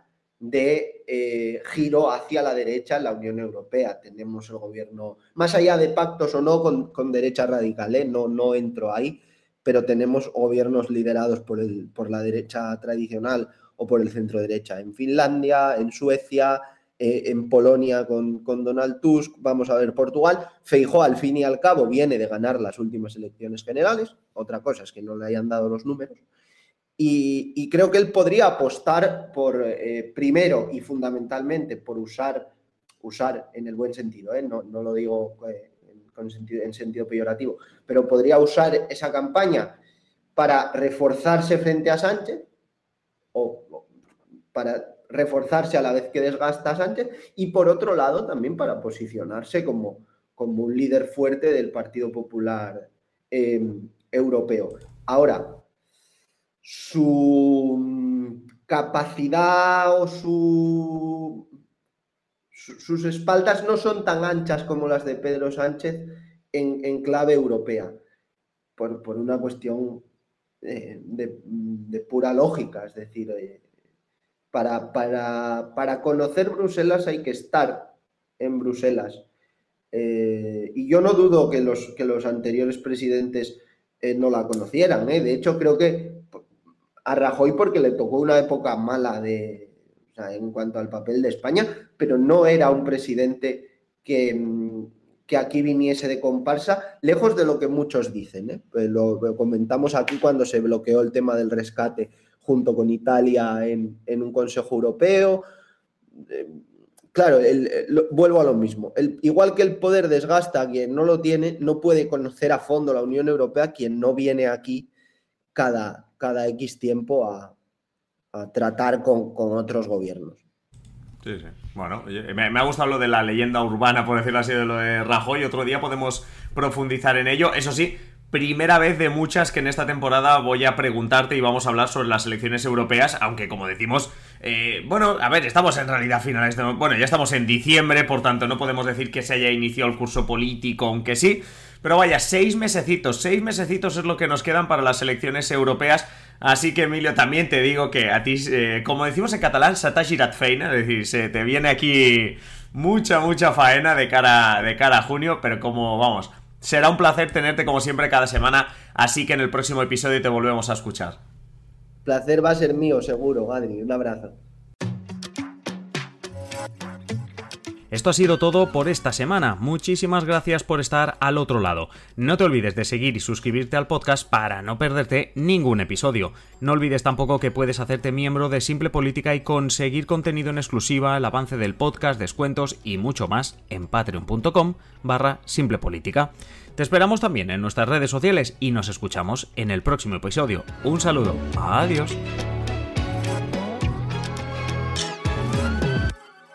de giro hacia la derecha en la Unión Europea. Tenemos el gobierno, más allá de pactos o no con derecha radical, no entro ahí, pero tenemos gobiernos liderados por la derecha tradicional o por el centro derecha en Finlandia, en Suecia, en Polonia con Donald Tusk, vamos a ver Portugal. Feijóo al fin y al cabo viene de ganar las últimas elecciones generales, otra cosa es que no le hayan dado los números. Y creo que él podría apostar por, primero y fundamentalmente, por usar en el buen sentido, no lo digo en sentido peyorativo, pero podría usar esa campaña para reforzarse frente a Sánchez o para reforzarse a la vez que desgasta a Sánchez, y por otro lado también para posicionarse como un líder fuerte del Partido Popular Europeo. Ahora, su capacidad o sus espaldas no son tan anchas como las de Pedro Sánchez en clave europea, por una cuestión de pura lógica. Es decir, para conocer Bruselas hay que estar en Bruselas. Y yo no dudo que los anteriores presidentes no la conocieran. De hecho, creo que a Rajoy porque le tocó una época mala en cuanto al papel de España, pero no era un presidente que aquí viniese de comparsa, lejos de lo que muchos dicen. Lo comentamos aquí cuando se bloqueó el tema del rescate junto con Italia en un Consejo Europeo. Claro, vuelvo a lo mismo. Igual que el poder desgasta a quien no lo tiene, no puede conocer a fondo la Unión Europea quien no viene aquí cada X tiempo a tratar con otros gobiernos. Sí. Bueno, me ha gustado lo de la leyenda urbana, por decirlo así, de lo de Rajoy. Otro día podemos profundizar en ello. Eso sí, primera vez de muchas que en esta temporada voy a preguntarte y vamos a hablar sobre las elecciones europeas, aunque como decimos, estamos en realidad finales ya estamos en diciembre, por tanto no podemos decir que se haya iniciado el curso político, aunque sí, Pero vaya, 6 mesecitos es lo que nos quedan para las elecciones europeas. Así que, Emilio, también te digo que a ti, como decimos en catalán, se t'ha girat feina, es decir, se te viene aquí mucha faena de cara a junio, pero como, vamos, será un placer tenerte como siempre cada semana, así que en el próximo episodio te volvemos a escuchar. Placer va a ser mío, seguro, Adri. Un abrazo. Esto ha sido todo por esta semana. Muchísimas gracias por estar al otro lado. No te olvides de seguir y suscribirte al podcast para no perderte ningún episodio. No olvides tampoco que puedes hacerte miembro de Simple Política y conseguir contenido en exclusiva, el avance del podcast, descuentos y mucho más en patreon.com/simplepolítica. Te esperamos también en nuestras redes sociales y nos escuchamos en el próximo episodio. Un saludo. Adiós.